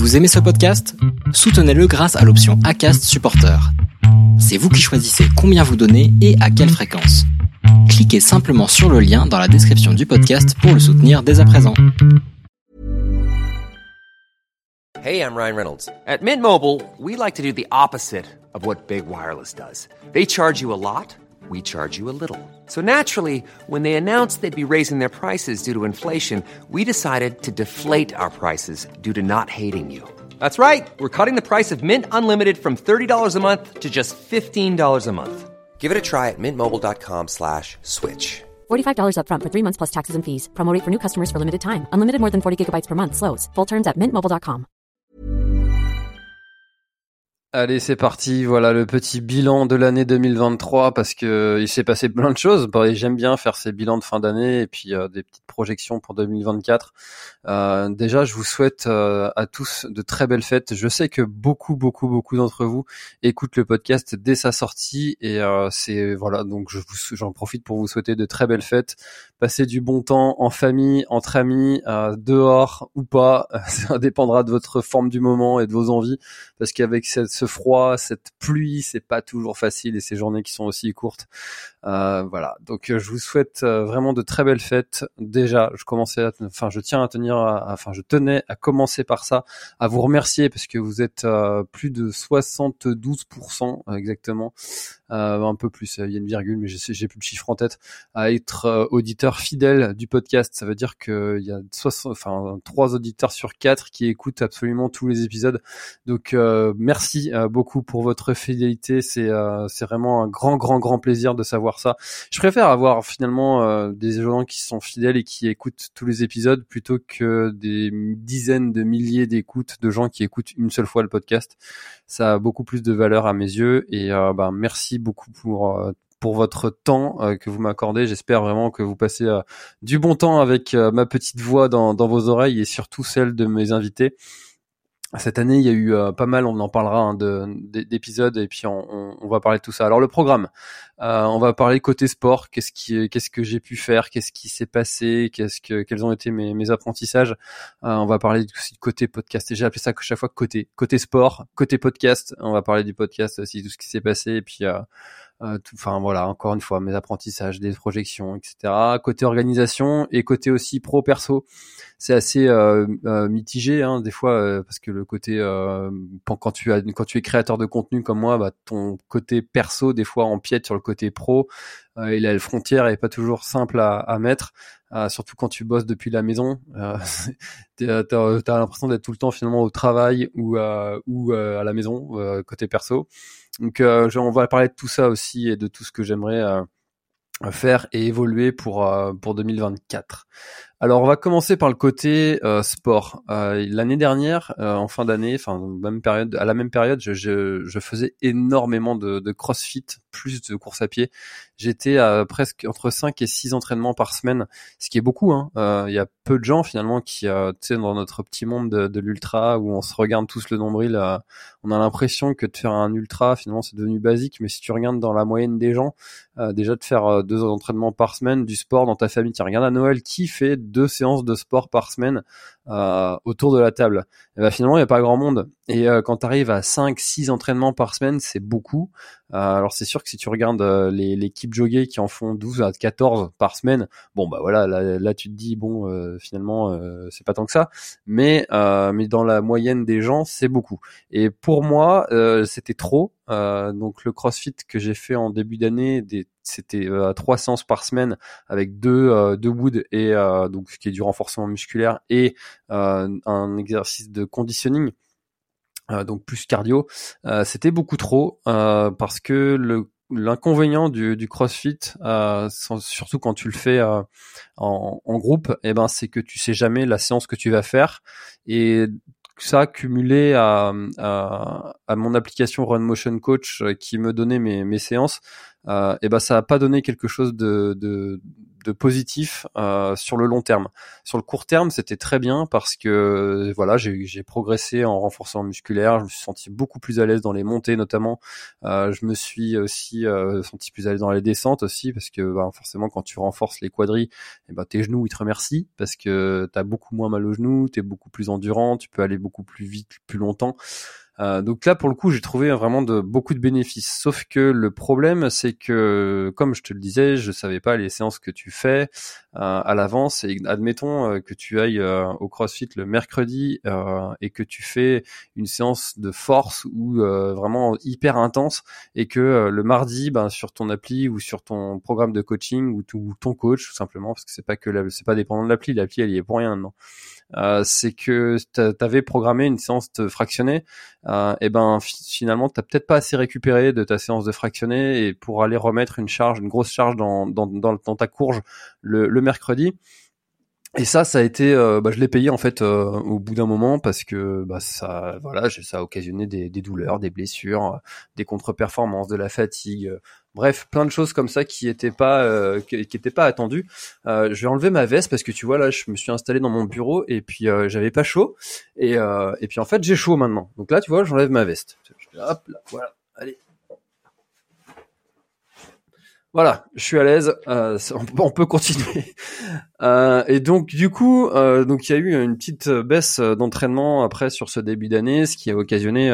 Vous aimez ce podcast ? Soutenez-le grâce à l'option Acast Supporter. C'est vous qui choisissez combien vous donnez et à quelle fréquence. Cliquez simplement sur le lien dans la description du podcast pour le soutenir dès à présent. Hey, I'm Ryan Reynolds. At Mint Mobile, we like to do the opposite of what Big Wireless does. They charge you a lot, we charge you a little. So naturally, when they announced they'd be raising their prices due to inflation, we decided to deflate our prices due to not hating you. That's right. We're cutting the price of Mint Unlimited from $30 a month to just $15 a month. Give it a try at mintmobile.com/switch. $45 up front for 3 months plus taxes and fees. Promo rate for new customers for limited time. Unlimited more than 40 gigabytes per month. Slows full terms at mintmobile.com. Allez, c'est parti. Voilà le petit bilan de l'année 2023 parce que il s'est passé plein de choses. Et j'aime bien faire ces bilans de fin d'année et puis des petites projections pour 2024. Déjà, je vous souhaite à tous de très belles fêtes. Je sais que beaucoup d'entre vous écoutent le podcast dès sa sortie et c'est voilà, donc j'en profite pour vous souhaiter de très belles fêtes. Passez du bon temps en famille, entre amis, dehors ou pas. Ça dépendra de votre forme du moment et de vos envies parce qu'avec ce froid, cette pluie, c'est pas toujours facile et ces journées qui sont aussi courtes. Voilà. Donc je vous souhaite vraiment de très belles fêtes. Déjà, je tenais à commencer par ça, à vous remercier parce que vous êtes plus de 72% exactement, un peu plus, il y a une virgule, mais j'ai plus le chiffre en tête, à être auditeur fidèle du podcast. Ça veut dire qu'il y a 3 auditeurs sur 4 qui écoutent absolument tous les épisodes. Donc merci beaucoup pour votre fidélité. C'est vraiment un grand plaisir de savoir ça. Je préfère avoir finalement des gens qui sont fidèles et qui écoutent tous les épisodes plutôt que des dizaines de milliers d'écoutes de gens qui écoutent une seule fois le podcast. Ça a beaucoup plus de valeur à mes yeux et merci beaucoup pour votre temps que vous m'accordez. J'espère vraiment que vous passez du bon temps avec ma petite voix dans vos oreilles et surtout celle de mes invités. Cette année, il y a eu pas mal, on en parlera d'épisodes et puis on va parler de tout ça. Alors le programme, on va parler côté sport, qu'est-ce que j'ai pu faire, qu'est-ce qui s'est passé, quels ont été mes apprentissages. On va parler aussi de côté podcast et j'ai appelé ça à chaque fois côté sport, côté podcast. On va parler du podcast aussi, tout ce qui s'est passé et puis voilà, encore une fois, mes apprentissages, des projections, etc. Côté organisation et côté aussi pro perso, c'est assez mitigé, hein, des fois, parce que le côté quand tu es créateur de contenu comme moi, ton côté perso des fois empiète sur le côté pro. Et la frontière est pas toujours simple à mettre, surtout quand tu bosses depuis la maison. T'as l'impression d'être tout le temps finalement au travail ou à la maison côté perso. Donc on va parler de tout ça aussi et de tout ce que j'aimerais faire et évoluer pour 2024. Alors on va commencer par le côté sport. L'année dernière, en fin d'année, à la même période, je faisais énormément de CrossFit, plus de course à pied. J'étais à presque entre 5 et 6 entraînements par semaine, ce qui est beaucoup, hein. Il y a peu de gens finalement qui, dans notre petit monde de l'ultra où on se regarde tous le nombril, on a l'impression que de faire un ultra finalement c'est devenu basique, mais si tu regardes dans la moyenne des gens, déjà de faire 2 entraînements par semaine, du sport dans ta famille, tu regardes à Noël qui fait 2 séances de sport par semaine autour de la table. Et finalement il n'y a pas grand monde et quand tu arrives à 5-6 entraînements par semaine, c'est beaucoup. Alors c'est sûr que si tu regardes les Kipchoge qui en font 12 à 14 par semaine, là tu te dis finalement c'est pas tant que ça, mais dans la moyenne des gens c'est beaucoup. Et pour moi c'était trop. Donc le CrossFit que j'ai fait en début d'année, c'était 3 séances par semaine avec deux WOD et donc ce qui est du renforcement musculaire et un exercice de conditioning. Donc plus cardio, c'était beaucoup trop parce que l'inconvénient du CrossFit, surtout quand tu le fais en groupe, c'est que tu sais jamais la séance que tu vas faire et ça cumulé à mon application Run Motion Coach qui me donnait mes séances, et ben ça a pas donné quelque chose de positif sur le long terme. Sur le court terme, c'était très bien parce que voilà, j'ai progressé en renforcement musculaire, je me suis senti beaucoup plus à l'aise dans les montées notamment. Je me suis aussi senti plus à l'aise dans les descentes aussi parce que forcément quand tu renforces les quadris, et tes genoux ils te remercient parce que t'as beaucoup moins mal aux genoux, t'es beaucoup plus endurant, tu peux aller beaucoup plus vite, plus longtemps. Donc là, pour le coup, j'ai trouvé vraiment beaucoup de bénéfices. Sauf que le problème, c'est que, comme je te le disais, je savais pas les séances que tu fais à l'avance. Et admettons que tu ailles au CrossFit le mercredi et que tu fais une séance de force ou vraiment hyper intense, et que le mardi, sur ton appli ou sur ton programme de coaching ou ton coach, tout simplement, parce que c'est pas dépendant de l'appli elle y est pour rien maintenant. C'est que t'avais programmé une séance de fractionné, et finalement t'as peut-être pas assez récupéré de ta séance de fractionné et pour aller remettre une grosse charge dans ta courge le mercredi. Et ça a été, je l'ai payé en fait au bout d'un moment parce que ça a occasionné des douleurs, des blessures, des contre-performances, de la fatigue, bref, plein de choses comme ça qui étaient pas attendues. Je vais enlever ma veste parce que tu vois là, je me suis installé dans mon bureau et puis j'avais pas chaud et puis en fait j'ai chaud maintenant. Donc là, tu vois, j'enlève ma veste. Hop là, voilà, allez. Voilà, je suis à l'aise, on peut continuer. Et donc du coup, donc il y a eu une petite baisse d'entraînement après sur ce début d'année, ce qui a occasionné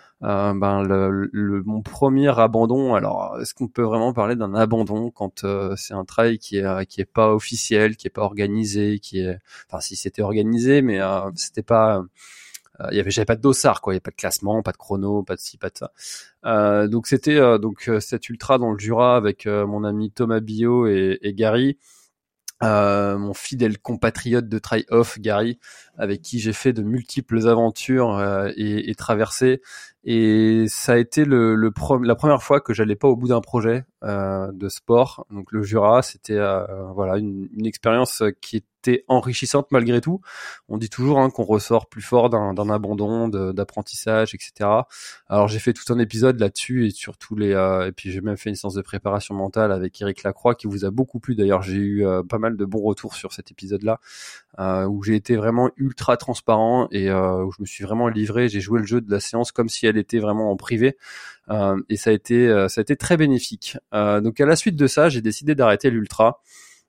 mon premier abandon. Alors, est-ce qu'on peut vraiment parler d'un abandon quand c'est un travail qui est pas officiel, qui est pas organisé, si c'était organisé, mais c'était pas. J'avais pas de dossard, quoi. Il y avait pas de classement, pas de chrono, pas de ci, pas de ça. Donc c'était cet ultra dans le Jura avec mon ami Thomas Billot et Gary, mon fidèle compatriote de try-off Gary, avec qui j'ai fait de multiples aventures et traversées. Et ça a été la première fois que j'allais pas au bout d'un projet de sport. Donc le Jura, c'était une expérience qui était enrichissante malgré tout. On dit toujours qu'on ressort plus fort d'un abandon, d'apprentissage, etc. Alors j'ai fait tout un épisode là-dessus et sur tous les et puis j'ai même fait une séance de préparation mentale avec Eric Lacroix qui vous a beaucoup plu. D'ailleurs, j'ai eu pas mal de bons retours sur cet épisode-là. Où j'ai été vraiment ultra transparent et où je me suis vraiment livré, j'ai joué le jeu de la séance comme si elle était vraiment en privé, et ça a été très bénéfique. Donc à la suite de ça, j'ai décidé d'arrêter l'ultra.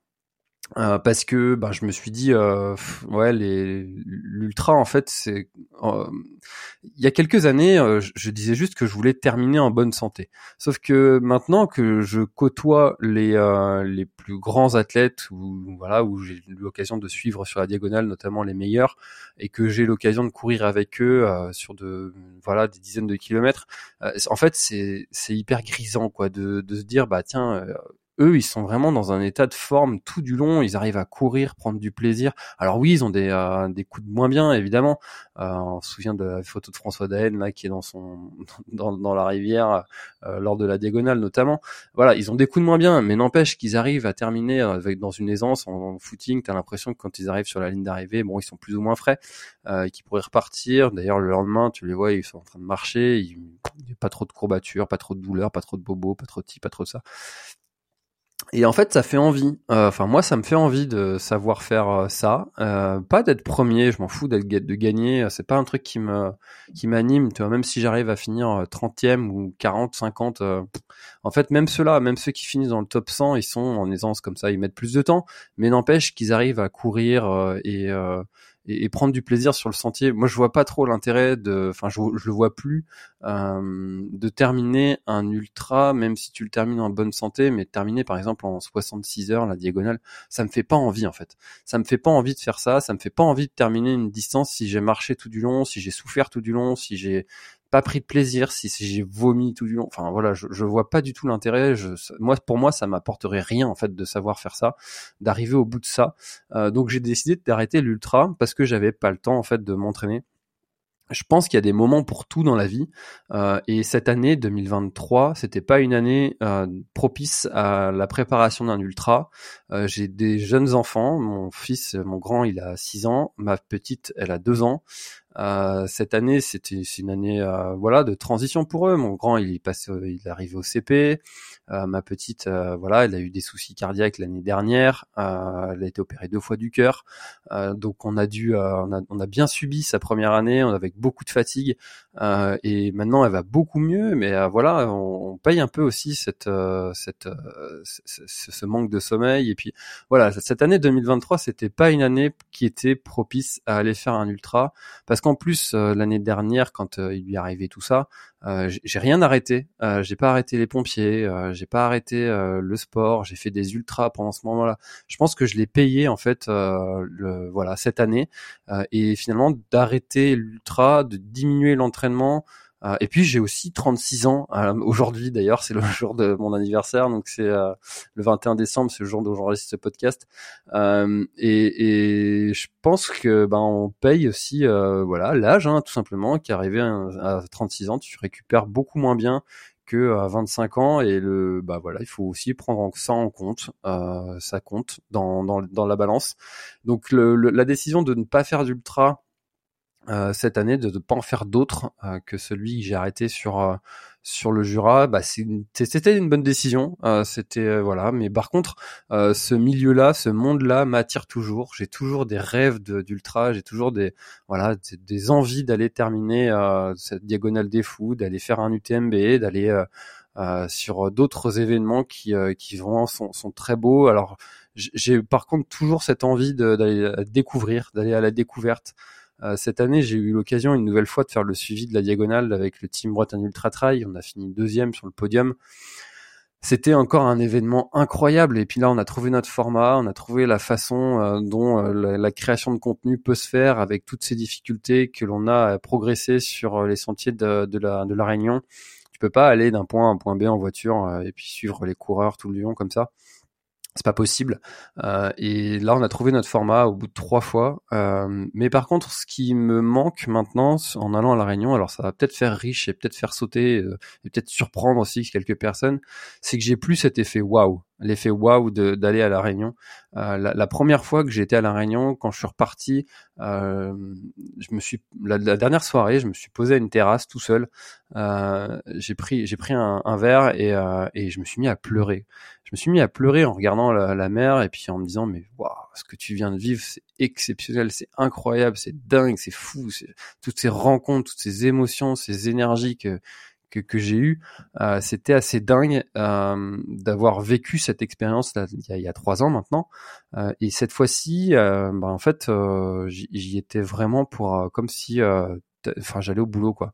Parce que je me suis dit l'ultra en fait c'est il y a quelques années je disais juste que je voulais terminer en bonne santé, sauf que maintenant que je côtoie les plus grands athlètes où j'ai eu l'occasion de suivre sur la diagonale notamment les meilleurs et que j'ai l'occasion de courir avec eux sur des dizaines de kilomètres, en fait c'est hyper grisant quoi de se dire eux, ils sont vraiment dans un état de forme tout du long. Ils arrivent à courir, prendre du plaisir. Alors oui, ils ont des coups de moins bien, évidemment. On se souvient de la photo de François Daen là, qui est dans la rivière lors de la diagonale notamment. Voilà, ils ont des coups de moins bien, mais n'empêche qu'ils arrivent à terminer dans une aisance en footing. T'as l'impression que quand ils arrivent sur la ligne d'arrivée, ils sont plus ou moins frais, qu'ils pourraient repartir. D'ailleurs, le lendemain, tu les vois, ils sont en train de marcher. Il n'y a pas trop de courbatures, pas trop de douleurs, pas trop de bobos, pas trop de ci, pas trop de ça. Et en fait, ça fait envie. Moi, ça me fait envie de savoir faire ça. Pas d'être premier, je m'en fous de gagner. C'est pas un truc qui m'anime. Tu vois, même si j'arrive à finir 30e ou 40, 50. En fait, même ceux qui finissent dans le top 100, ils sont en aisance comme ça. Ils mettent plus de temps, mais n'empêche qu'ils arrivent à courir et prendre du plaisir sur le sentier. Moi, je vois pas trop l'intérêt je le vois plus, de terminer un ultra, même si tu le termines en bonne santé, mais terminer par exemple en 66 heures la diagonale, ça me fait pas envie en fait. Ça me fait pas envie de faire ça, ça me fait pas envie de terminer une distance si j'ai marché tout du long, si j'ai souffert tout du long, si j'ai pas pris de plaisir, si j'ai vomi tout du long. Enfin voilà, je vois pas du tout l'intérêt. Pour moi, ça m'apporterait rien en fait de savoir faire ça, d'arriver au bout de ça. Donc j'ai décidé d'arrêter l'ultra parce que j'avais pas le temps en fait de m'entraîner. Je pense qu'il y a des moments pour tout dans la vie, et cette année 2023, c'était pas une année propice à la préparation d'un ultra. J'ai des jeunes enfants, mon grand il a 6 ans, ma petite elle a 2 ans. Cette année, c'est une année voilà de transition pour eux. Mon grand, il est arrivé au CP. Ma petite, voilà, elle a eu des soucis cardiaques l'année dernière. Elle a été opérée 2 fois du cœur. Donc on a bien subi sa première année, avec beaucoup de fatigue. Et maintenant, elle va beaucoup mieux. Mais voilà, on paye un peu aussi ce manque de sommeil. Et puis voilà, cette année 2023, c'était pas une année qui était propice à aller faire un ultra, parce qu'en plus l'année dernière, quand il lui arrivait tout ça, j'ai rien arrêté. J'ai pas arrêté les pompiers, j'ai pas arrêté le sport, j'ai fait des ultras pendant ce moment-là. Je pense que je l'ai payé en fait voilà cette année, et finalement d'arrêter l'ultra, de diminuer l'entraînement. Et puis j'ai aussi 36 ans aujourd'hui, d'ailleurs c'est le jour de mon anniversaire, donc c'est le 21 décembre, c'est le jour où j'enregistre ce podcast, et je pense que on paye aussi voilà l'âge, tout simplement, qui est arrivé à 36 ans, tu récupères beaucoup moins bien que à 25 ans, et voilà, il faut aussi prendre ça en compte, ça compte dans la balance. Donc la décision de ne pas faire d'ultra cette année, de ne pas en faire d'autres que celui que j'ai arrêté sur le Jura, c'était une bonne décision. C'était voilà, mais par contre, ce monde-là m'attire toujours. J'ai toujours des rêves d'ultra, j'ai toujours des envies d'aller terminer cette diagonale des fous, d'aller faire un UTMB, d'aller sur d'autres événements qui vraiment sont très beaux. Alors j'ai par contre toujours cette envie d'aller découvrir, d'aller à la découverte. Cette année, j'ai eu l'occasion une nouvelle fois de faire le suivi de la diagonale avec le team Bretagne Ultra Trail. On a fini 2e sur le podium. C'était encore un événement incroyable. Et puis là, on a trouvé notre format, on a trouvé la façon dont la création de contenu peut se faire, avec toutes ces difficultés que l'on a à progresser sur les sentiers de la Réunion. Tu peux pas aller d'un point A à un point B en voiture et puis suivre les coureurs tout le long comme ça. C'est pas possible. Et là, on a trouvé notre format au bout de 3 fois. Mais par contre, ce qui me manque maintenant en allant à La Réunion, alors ça va peut-être faire riche et peut-être faire sauter et peut-être surprendre aussi quelques personnes, c'est que j'ai plus cet effet waouh. L'effet waouh d'aller à La Réunion. La première fois que j'ai été à La Réunion, quand je suis reparti, la dernière soirée, je me suis posé à une terrasse tout seul. J'ai pris un verre et je me suis mis à pleurer. Je me suis mis à pleurer en regardant la mer, et puis en me disant mais waouh, ce que tu viens de vivre, c'est exceptionnel, c'est incroyable, c'est dingue, c'est fou, c'est toutes ces rencontres, toutes ces émotions, ces énergies que j'ai eu, c'était assez dingue d'avoir vécu cette expérience là il y a 3 ans maintenant, et cette fois-ci en fait j'y étais vraiment pour comme si j'allais au boulot quoi.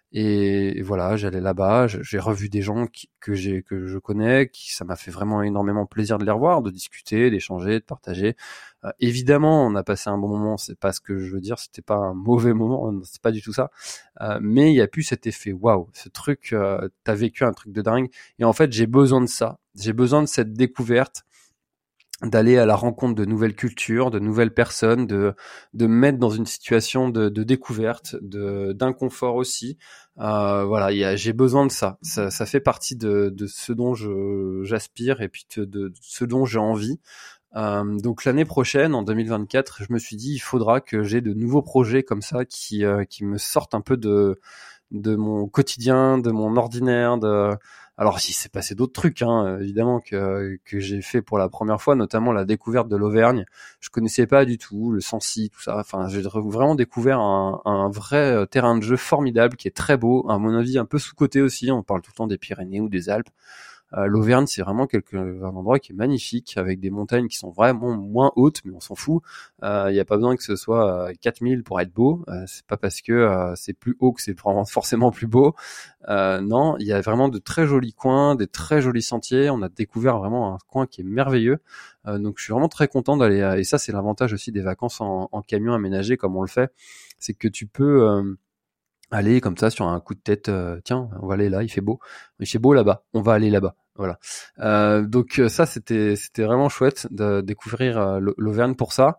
Et voilà, j'allais là-bas, j'ai revu des gens que je connais, ça m'a fait vraiment énormément plaisir de les revoir, de discuter, d'échanger, de partager. Évidemment, on a passé un bon moment, c'est pas ce que je veux dire, c'était pas un mauvais moment, c'est pas du tout ça. Mais il y a plus cet effet waouh, ce truc, t'as vécu un truc de dingue. Et en fait, j'ai besoin de ça, j'ai besoin de cette découverte, d'aller à la rencontre de nouvelles cultures, de nouvelles personnes, de me mettre dans une situation de découverte, d'inconfort aussi. Voilà, j'ai besoin de ça. Ça fait partie de ce dont j'aspire, et puis de ce dont j'ai envie. Donc l'année prochaine, en 2024, je me suis dit il faudra que j'ai de nouveaux projets comme ça qui me sortent un peu de mon quotidien, de mon ordinaire, alors il s'est passé d'autres trucs évidemment que j'ai fait pour la première fois, notamment la découverte de l'Auvergne. Je connaissais pas du tout le Sancy, tout ça. Enfin, j'ai vraiment découvert un vrai terrain de jeu formidable qui est très beau, à mon avis un peu sous-coté aussi. On parle tout le temps des Pyrénées ou des Alpes. L'Auvergne, c'est vraiment un endroit qui est magnifique, avec des montagnes qui sont vraiment moins hautes, mais on s'en fout. Il n'y a pas besoin que ce soit 4000 pour être beau. C'est pas parce que c'est plus haut que c'est forcément plus beau. Non, il y a vraiment de très jolis coins, des très jolis sentiers. On a découvert vraiment un coin qui est merveilleux. Donc je suis vraiment très content d'aller. Et ça, c'est l'avantage aussi des vacances en camion aménagé comme on le fait, c'est que tu peux aller comme ça sur un coup de tête, tiens, on va aller là, il fait beau là-bas, on va aller là-bas, voilà. Donc ça c'était vraiment chouette de découvrir l'Auvergne pour ça.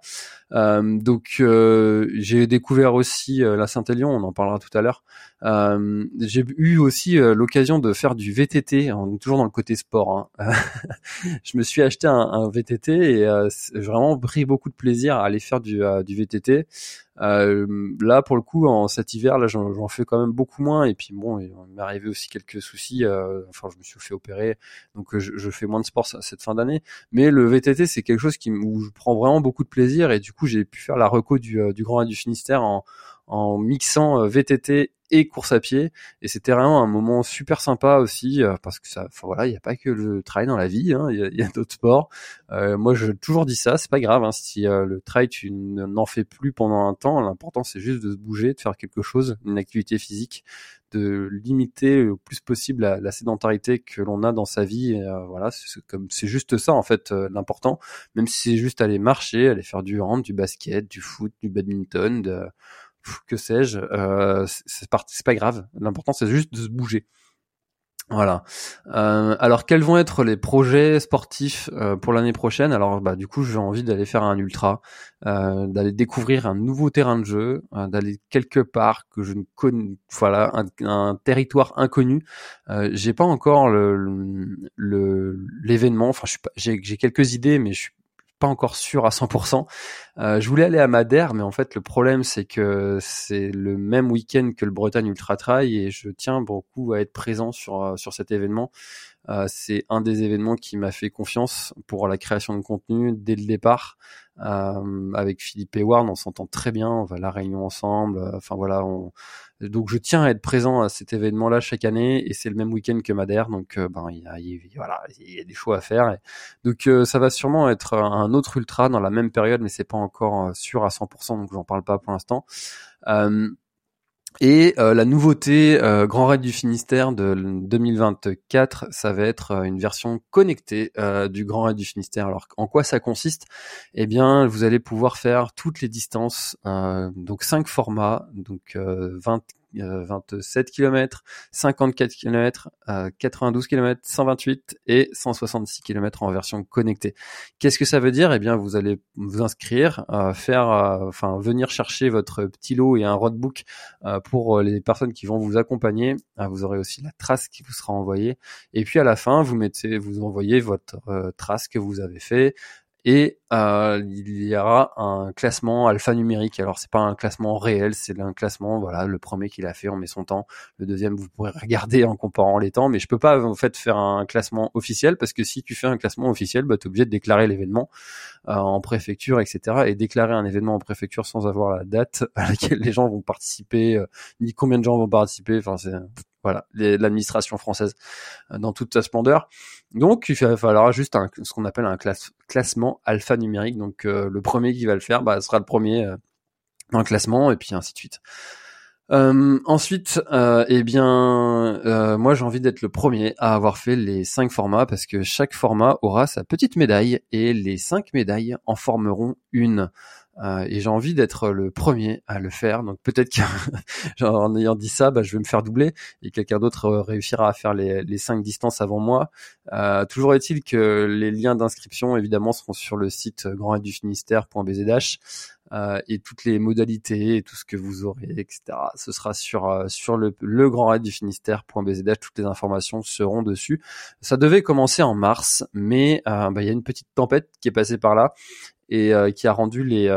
Donc j'ai découvert aussi la Saint-Élion, on en parlera tout à l'heure. J'ai eu aussi l'occasion de faire du VTT, on est toujours dans le côté sport. Je me suis acheté un VTT et j'ai vraiment pris beaucoup de plaisir à aller faire du VTT. Là, pour le coup, en cet hiver, là, j'en fais quand même beaucoup moins. Et puis bon, il m'est arrivé aussi quelques soucis. Enfin, je me suis fait opérer, donc je fais moins de sport cette fin d'année. Mais le VTT, c'est quelque chose où je prends vraiment beaucoup de plaisir. Et du coup, j'ai pu faire la reco du Grand Raid du Finistère en mixant VTT et course à pied, et c'était vraiment un moment super sympa aussi, parce que ça, enfin voilà, il y a pas que le trail dans la vie, hein, il y a d'autres sports. Moi, j'ai toujours dit ça, c'est pas grave, hein, si le trail tu n'en fais plus pendant un temps, l'important c'est juste de se bouger, de faire quelque chose, une activité physique, de limiter le plus possible la sédentarité que l'on a dans sa vie. Et, voilà, c'est juste ça en fait, l'important, même si c'est juste aller marcher, aller faire du hand, du basket, du foot, du badminton, que sais-je, c'est pas grave. L'important c'est juste de se bouger. Voilà. Alors quels vont être les projets sportifs pour l'année prochaine? Alors du coup j'ai envie d'aller faire un ultra, d'aller découvrir un nouveau terrain de jeu, d'aller quelque part que je ne connais, voilà, un territoire inconnu. J'ai pas encore l'événement. Enfin j'ai quelques idées, mais je suis pas encore sûr à 100%. Je voulais aller à Madère, mais en fait le problème c'est que c'est le même week-end que le Bretagne Ultra Trail et je tiens beaucoup à être présent sur cet événement. C'est un des événements qui m'a fait confiance pour la création de contenu dès le départ. Avec Philippe Hayward, on s'entend très bien, on va à la Réunion ensemble. Enfin voilà, donc je tiens à être présent à cet événement-là chaque année et c'est le même week-end que Madère, donc il y a des choix à faire. Donc ça va sûrement être un autre ultra dans la même période, mais c'est pas encore sûr à 100%, donc j'en parle pas pour l'instant. Et la nouveauté Grand Raid du Finistère de 2024, ça va être une version connectée du Grand Raid du Finistère. Alors en quoi ça consiste? Eh bien, vous allez pouvoir faire toutes les distances, donc 5 formats, donc 27 km, 54 km, 92 km, 128 et 166 km en version connectée. Qu'est-ce que ça veut dire? Eh bien, vous allez vous inscrire, venir chercher votre petit lot et un roadbook pour les personnes qui vont vous accompagner. Vous aurez aussi la trace qui vous sera envoyée. Et puis à la fin, vous envoyez votre trace que vous avez fait. Et il y aura un classement alphanumérique. Alors c'est pas un classement réel, c'est un classement, voilà, le premier qui l'a fait, on met son temps. Le deuxième, vous pourrez regarder en comparant les temps, mais je peux pas en fait faire un classement officiel parce que si tu fais un classement officiel, t'es obligé de déclarer l'événement en préfecture, etc. Et déclarer un événement en préfecture sans avoir la date à laquelle les gens vont participer, ni combien de gens vont participer. Enfin c'est voilà, l'administration française dans toute sa splendeur. Donc, il va falloir juste ce qu'on appelle un classement alphanumérique. Donc, le premier qui va le faire, sera le premier dans le classement, et puis ainsi de suite. Ensuite, moi j'ai envie d'être le premier à avoir fait les 5 formats parce que chaque format aura sa petite médaille et les 5 médailles en formeront une. Et j'ai envie d'être le premier à le faire. Donc peut-être qu'en ayant dit ça, je vais me faire doubler et quelqu'un d'autre réussira à faire les 5 distances avant moi. Toujours est-il que les liens d'inscription évidemment seront sur le site grandraiddufinistère.bzh. Et toutes les modalités et tout ce que vous aurez, etc. Ce sera sur le grandraiddufinistère.bzh. Toutes les informations seront dessus. Ça devait commencer en mars, mais il y a une petite tempête qui est passée par là et qui a rendu les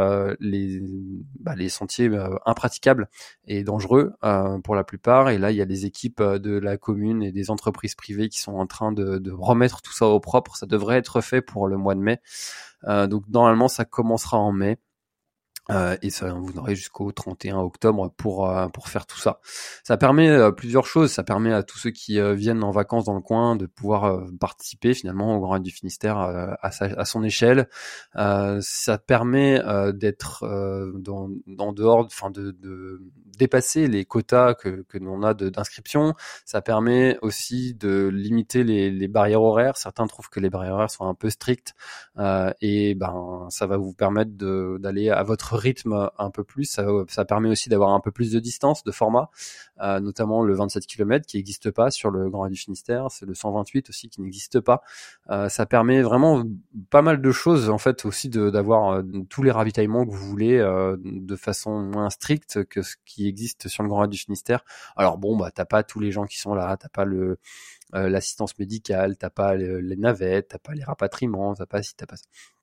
sentiers impraticables et dangereux pour la plupart. Et là, il y a des équipes de la commune et des entreprises privées qui sont en train de remettre tout ça au propre. Ça devrait être fait pour le mois de mai. Donc normalement, ça commencera en mai. Et ça, vous aurez jusqu'au 31 octobre pour faire tout ça. Ça permet plusieurs choses. Ça permet à tous ceux qui viennent en vacances dans le coin de pouvoir participer finalement au Grand Raid du Finistère à son échelle. Ça permet d'être en dehors, de dépasser les quotas que l'on a d'inscription. Ça permet aussi de limiter les barrières horaires. Certains trouvent que les barrières horaires sont un peu strictes et ça va vous permettre d'aller à votre rythme un peu plus. Ça permet aussi d'avoir un peu plus de distance, de format, notamment le 27 km qui n'existe pas sur le Grand Raid du Finistère. C'est le 128 aussi qui n'existe pas. Ça permet vraiment pas mal de choses en fait aussi d'avoir tous les ravitaillements que vous voulez de façon moins stricte que ce qui existe sur le Grand Raid du Finistère. Alors bon, t'as pas tous les gens qui sont là, t'as pas l'assistance médicale, t'as pas les navettes, t'as pas les rapatriements, t'as pas ci, t'as pas ça.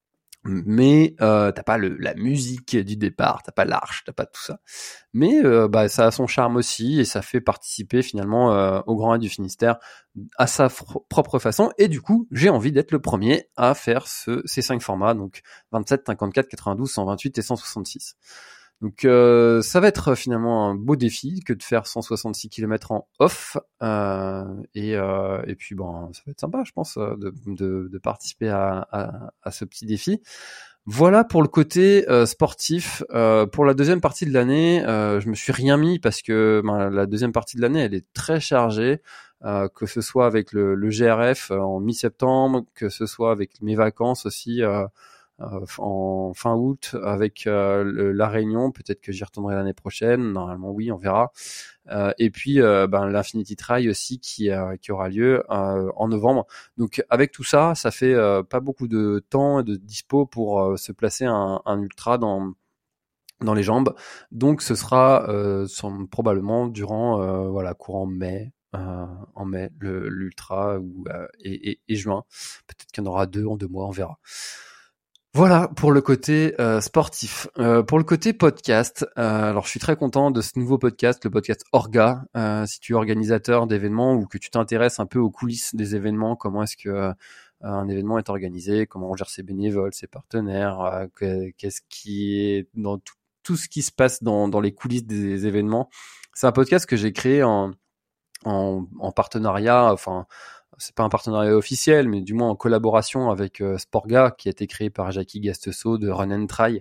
mais t'as pas la musique du départ, t'as pas l'arche, t'as pas tout ça. Mais ça a son charme aussi et ça fait participer finalement au Grand Raid du Finistère à sa propre façon. Et du coup, j'ai envie d'être le premier à faire ces 5 formats, donc 27, 54, 92, 128 et 166. Donc ça va être finalement un beau défi que de faire 166 km en off et puis ça va être sympa, je pense, de participer à ce petit défi. Voilà pour le côté sportif. Pour la deuxième partie de l'année, je me suis rien mis parce que la deuxième partie de l'année elle est très chargée, que ce soit avec le GRF en mi-septembre, que ce soit avec mes vacances aussi en fin août avec la Réunion, peut-être que j'y retournerai l'année prochaine, normalement oui, on verra. Et puis l'Infinity Trail aussi qui aura lieu en novembre. Donc avec tout ça, ça fait pas beaucoup de temps et de dispo pour se placer un ultra dans les jambes. Donc ce sera probablement durant courant mai. En mai l'ultra et juin. Peut-être qu'il y en aura 2 en 2 mois, on verra. Voilà pour le côté sportif. Pour le côté podcast, alors je suis très content de ce nouveau podcast, le podcast Orga. Si tu es organisateur d'événements ou que tu t'intéresses un peu aux coulisses des événements, comment est-ce que un événement est organisé, comment on gère ses bénévoles, ses partenaires, qu'est-ce qui est dans tout ce qui se passe dans les coulisses des événements. C'est un podcast que j'ai créé en partenariat, enfin c'est pas un partenariat officiel, mais du moins en collaboration avec Sporga, qui a été créé par Jackie Gastesso de Run and Try.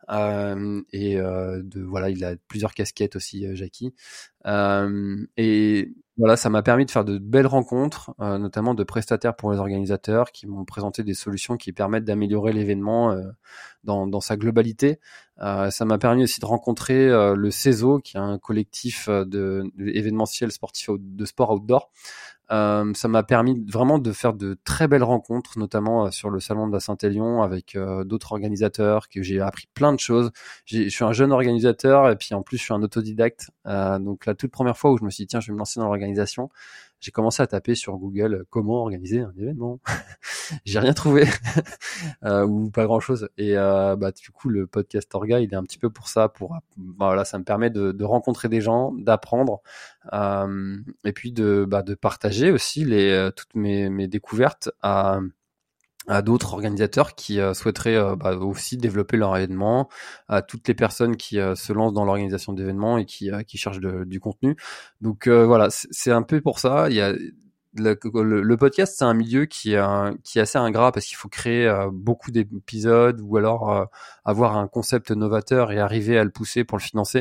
Il a plusieurs casquettes aussi, Jackie. Et voilà, ça m'a permis de faire de belles rencontres, notamment de prestataires pour les organisateurs qui m'ont présenté des solutions qui permettent d'améliorer l'événement dans sa globalité. Ça m'a permis aussi de rencontrer le CESO, qui est un collectif de événementiel sportif de sport outdoor. Ça m'a permis vraiment de faire de très belles rencontres, notamment sur le salon de la Saint-Élion avec d'autres organisateurs, que j'ai appris plein de choses. Je suis un jeune organisateur et puis en plus je suis un autodidacte. Donc la toute première fois où je me suis dit tiens, je vais me lancer dans l'organisation, j'ai commencé à taper sur Google comment organiser un événement. J'ai rien trouvé ou pas grand chose. Et du coup le podcast Orga il est un petit peu pour ça, ça me permet de rencontrer des gens, d'apprendre et puis de partager aussi toutes mes découvertes à d'autres organisateurs qui souhaiteraient aussi développer leur événement, à toutes les personnes qui se lancent dans l'organisation d'événements et qui cherchent du contenu. Donc voilà, c'est un peu pour ça. Il y a le podcast, c'est un milieu qui est assez ingrat parce qu'il faut créer beaucoup d'épisodes ou alors avoir un concept novateur et arriver à le pousser pour le financer.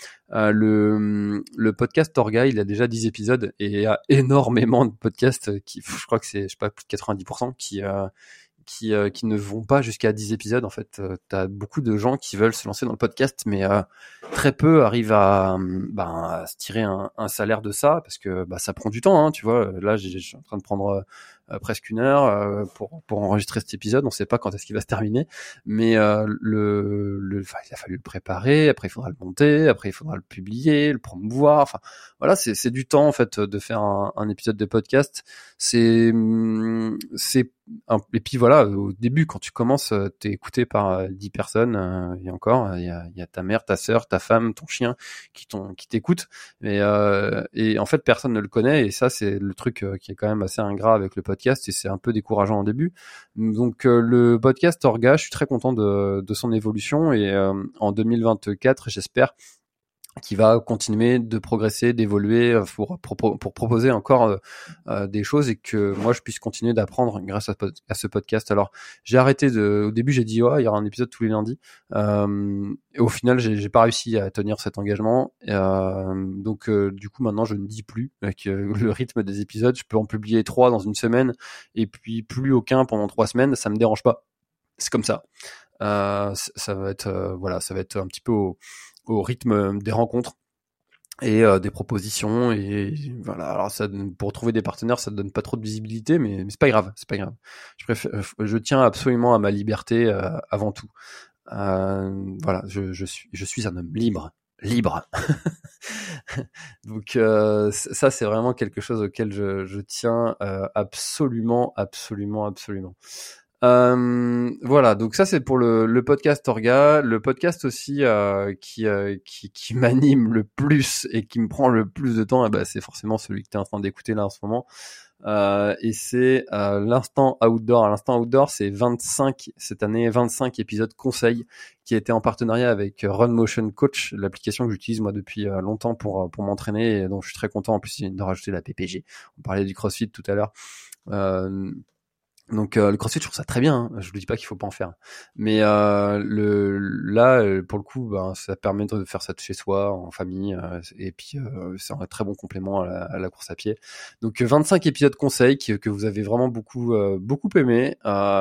Le podcast Orga, il a déjà 10 épisodes et il y a énormément de podcasts je crois que c'est plus de 90% qui ne vont pas jusqu'à 10 épisodes. En fait, t'as beaucoup de gens qui veulent se lancer dans le podcast, mais très peu arrivent à se tirer un salaire de ça, parce que ça prend du temps, hein, tu vois. Là, je suis en train de prendre presque 1 heure pour enregistrer cet épisode. On sait pas quand est-ce qu'il va se terminer, mais il a fallu le préparer. Après, il faudra le monter. Après, il faudra le publier, le promouvoir. Enfin, voilà, c'est du temps en fait de faire un épisode de podcast. Et puis voilà, au début, quand tu commences, t'es écouté par 10 personnes, et encore, il y a ta mère, ta sœur, ta femme, ton chien qui t'écoutent. Et en fait, personne ne le connaît. Et ça, c'est le truc qui est quand même assez ingrat avec le podcast. Et c'est un peu décourageant au début. Donc le podcast Orga, je suis très content de son évolution. Et en 2024, j'espère qui va continuer de progresser, d'évoluer pour proposer encore des choses et que moi je puisse continuer d'apprendre grâce à ce podcast. Alors j'ai arrêté au début j'ai dit il y aura un épisode tous les lundis et au final j'ai pas réussi à tenir cet engagement donc du coup maintenant je ne dis plus avec le rythme des épisodes, je peux en publier 3 dans une semaine et puis plus aucun pendant 3 semaines, ça me dérange pas, c'est comme ça. Ça va être un petit peu au rythme des rencontres et des propositions et voilà. Alors ça, pour trouver des partenaires, ça donne pas trop de visibilité, mais c'est pas grave, je tiens absolument à ma liberté avant tout. Voilà, je suis un homme libre. Donc ça c'est vraiment quelque chose auquel je tiens absolument. Voilà, donc ça c'est pour le podcast Orga, le podcast aussi qui m'anime le plus et qui me prend le plus de temps, c'est forcément celui que tu es en train d'écouter là en ce moment. Et c'est l'instant outdoor. L'instant outdoor, c'est 25 cette année, 25 épisodes conseils qui a été en partenariat avec Run Motion Coach, l'application que j'utilise moi depuis longtemps pour m'entraîner et dont je suis très content en plus de rajouter la PPG. On parlait du CrossFit tout à l'heure. Donc le CrossFit, je trouve ça très bien, hein. Je vous dis pas qu'il faut pas en faire, mais pour le coup, ça permet de faire ça de chez soi, en famille, et puis c'est un très bon complément à la course à pied. Donc 25 épisodes conseils que vous avez vraiment beaucoup aimé.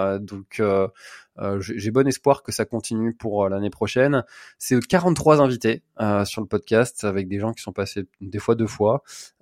J'ai bon espoir que ça continue pour l'année prochaine. C'est 43 invités sur le podcast avec des gens qui sont passés des fois 2 fois.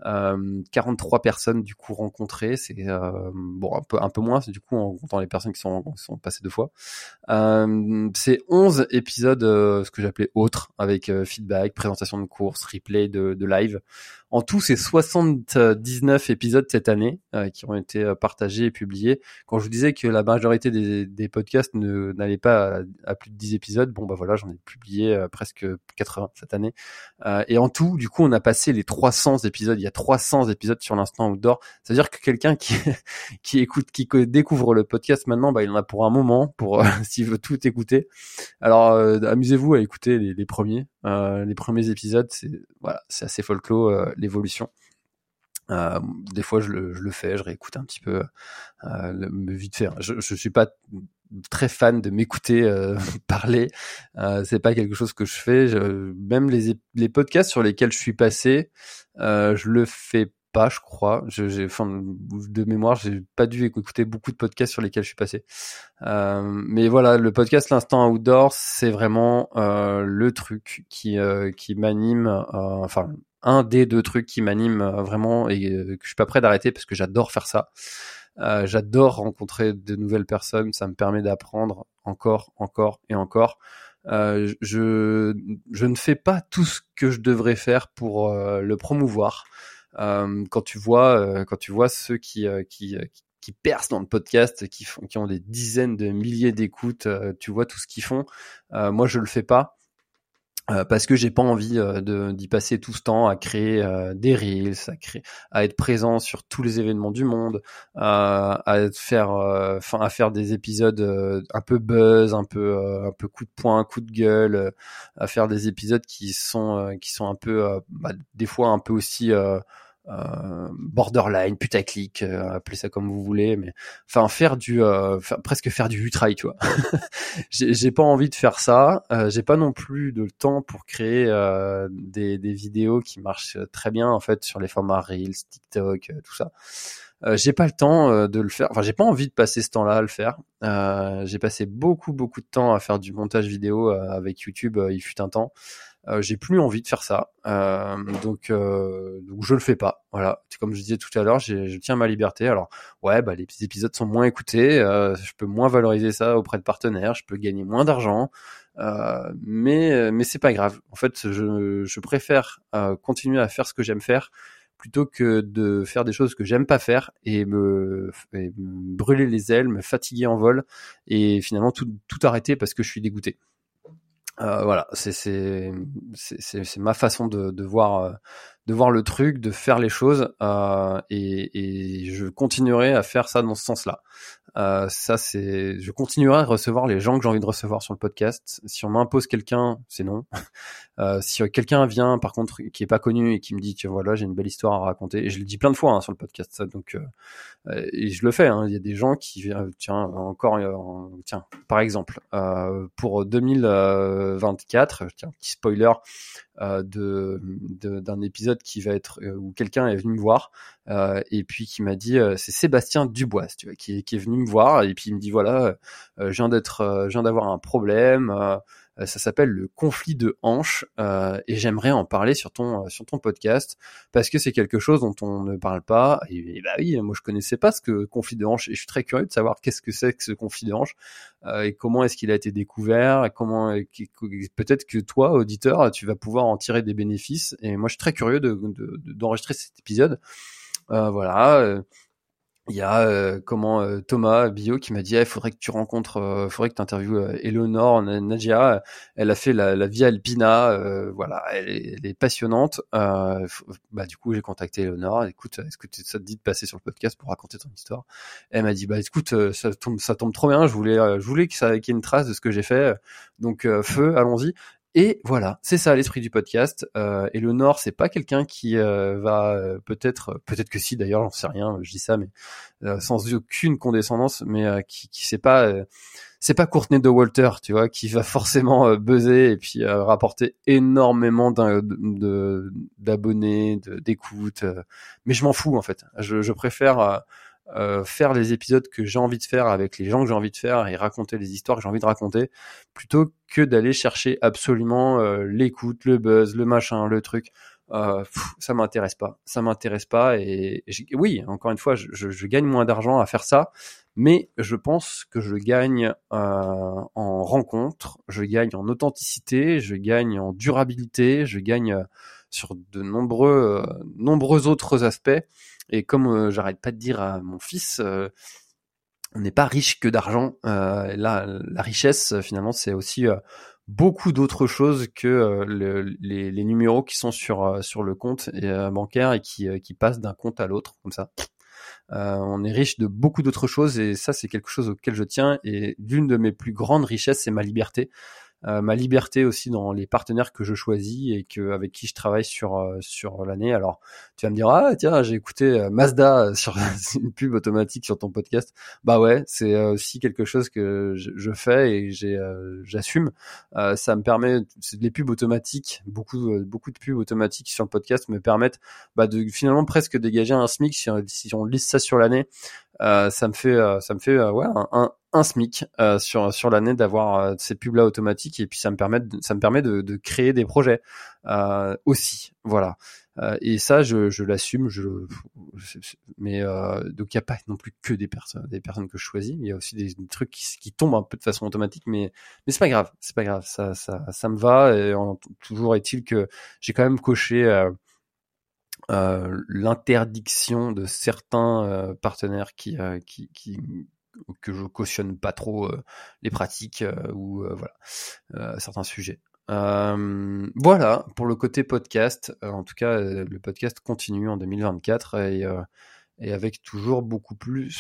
43 personnes du coup rencontrées. C'est un peu moins du coup en comptant les personnes qui sont passées 2 fois. C'est 11 épisodes, ce que j'appelais autres, avec feedback, présentation de course, replay de live. En tout, c'est 79 épisodes cette année qui ont été partagés et publiés. Quand je vous disais que la majorité des podcasts n'allaient pas à plus de 10 épisodes, voilà, j'en ai publié presque 80 cette année. Et en tout, du coup, on a passé les 300 épisodes. Il y a 300 épisodes sur l'instant outdoor. C'est-à-dire que quelqu'un qui découvre le podcast maintenant, il en a pour un moment, pour s'il veut tout écouter. Alors, amusez-vous à écouter les premiers épisodes. C'est assez folklore, l'évolution. Des fois, je le fais, je réécoute un petit peu, vite fait. Je suis pas très fan de m'écouter parler. C'est pas quelque chose que je fais. Même les podcasts sur lesquels je suis passé, je le fais pas, je crois. De mémoire, j'ai pas dû écouter beaucoup de podcasts sur lesquels je suis passé. Mais voilà, le podcast L'Instant Outdoor, c'est vraiment le truc qui m'anime. Un des 2 trucs qui m'anime vraiment et que je suis pas prêt d'arrêter parce que j'adore faire ça. J'adore rencontrer de nouvelles personnes. Ça me permet d'apprendre encore et encore. Je ne fais pas tout ce que je devrais faire pour le promouvoir. Quand tu vois ceux qui percent dans le podcast, qui ont des dizaines de milliers d'écoutes, tu vois tout ce qu'ils font. Moi, je le fais pas. Parce que j'ai pas envie d'y passer tout ce temps à créer des reels, à être présent sur tous les événements du monde, à faire des épisodes un peu buzz, un peu coup de poing, coup de gueule, à faire des épisodes qui sont un peu des fois un peu aussi borderline, putaclic, appelez ça comme vous voulez, mais presque faire du ultrail, tu vois. J'ai pas envie de faire ça. J'ai pas non plus de temps pour créer des vidéos qui marchent très bien en fait sur les formats Reels, TikTok, tout ça. J'ai pas le temps de le faire. Enfin, j'ai pas envie de passer ce temps-là à le faire. J'ai passé beaucoup de temps à faire du montage vidéo avec YouTube. Il fut un temps. J'ai plus envie de faire ça, donc je le fais pas. Voilà, c'est comme je disais tout à l'heure, je tiens ma liberté. Alors les épisodes sont moins écoutés, je peux moins valoriser ça auprès de partenaires, je peux gagner moins d'argent, mais c'est pas grave. En fait, je préfère continuer à faire ce que j'aime faire plutôt que de faire des choses que j'aime pas faire et me brûler les ailes, me fatiguer en vol et finalement tout arrêter parce que je suis dégoûté. Voilà, c'est ma façon de voir le truc, de faire les choses, et je continuerai à faire ça dans ce sens-là. Je continuerai à recevoir les gens que j'ai envie de recevoir sur le podcast. Si on m'impose quelqu'un, c'est non. Si quelqu'un vient, par contre, qui est pas connu et qui me dit, tiens, voilà, j'ai une belle histoire à raconter, et je le dis plein de fois sur le podcast, ça, donc et je le fais. Il y a des gens qui, par exemple, pour 2024, petit spoiler d'un épisode qui va être où quelqu'un est venu me voir et puis qui m'a dit, c'est Sébastien Dubois, tu vois, qui est venu me voir et puis il me dit voilà, je viens d'avoir un problème. Ça s'appelle le conflit de hanches et j'aimerais en parler sur ton podcast parce que c'est quelque chose dont on ne parle pas et oui, moi je connaissais pas ce conflit de hanches et je suis très curieux de savoir qu'est-ce que c'est que ce conflit de hanches et comment est-ce qu'il a été découvert et comment peut-être que toi auditeur tu vas pouvoir en tirer des bénéfices et moi je suis très curieux d'enregistrer cet épisode. Voilà. il y a Thomas Bio qui m'a dit faudrait que tu rencontres, faudrait que tu interviewes Eleonore Nadia. Elle a fait la Via Alpina, voilà, elle est passionnante. Du coup j'ai contacté Eleonore. Écoute, est-ce que ça te dit de passer sur le podcast pour raconter ton histoire? Elle m'a dit écoute, ça tombe trop bien. Je voulais qu'il y ait une trace de ce que j'ai fait. Donc feu, allons-y. Et voilà, c'est ça l'esprit du podcast. Eleonore, c'est pas quelqu'un qui va peut-être que si d'ailleurs, j'en sais rien, je dis ça, mais sans aucune condescendance, mais qui c'est pas Courtney de Walter, tu vois, qui va forcément buzzer et puis rapporter énormément d'abonnés, d'écoutes. Mais je m'en fous en fait. Je préfère faire les épisodes que j'ai envie de faire avec les gens que j'ai envie de faire et raconter les histoires que j'ai envie de raconter plutôt que d'aller chercher absolument l'écoute, le buzz, le machin, le truc. Ça m'intéresse pas et oui, encore une fois, je gagne moins d'argent à faire ça, mais je pense que je gagne en rencontre, je gagne en authenticité, je gagne en durabilité, je gagne sur de nombreux autres aspects. Et comme j'arrête pas de dire à mon fils, on n'est pas riche que d'argent. Là, la richesse, finalement, c'est aussi beaucoup d'autres choses que les numéros qui sont sur le compte bancaire et qui passent d'un compte à l'autre, comme ça. On est riche de beaucoup d'autres choses et ça, c'est quelque chose auquel je tiens. Et l'une de mes plus grandes richesses, c'est ma liberté. Ma liberté aussi dans les partenaires que je choisis et avec qui je travaille sur l'année. Alors tu vas me dire tiens, j'ai écouté Mazda sur une pub automatique sur ton podcast. Bah ouais, c'est aussi quelque chose que je fais et j'assume. Ça me permet, c'est les pubs automatiques, beaucoup de pubs automatiques sur le podcast me permettent de finalement presque dégager un SMIC si on liste ça sur l'année. Ça me fait un SMIC sur l'année d'avoir ces pubs là automatiques et puis ça me permet de créer des projets aussi, voilà. Et ça je l'assume, mais donc il y a pas non plus que des personnes que je choisis, il y a aussi des trucs qui tombent un peu de façon automatique, mais c'est pas grave, ça me va. Et toujours est-il que j'ai quand même coché l'interdiction de certains partenaires que je cautionne pas trop les pratiques ou voilà certains sujets. Voilà pour le côté podcast. En tout cas, le podcast continue en 2024 et avec toujours beaucoup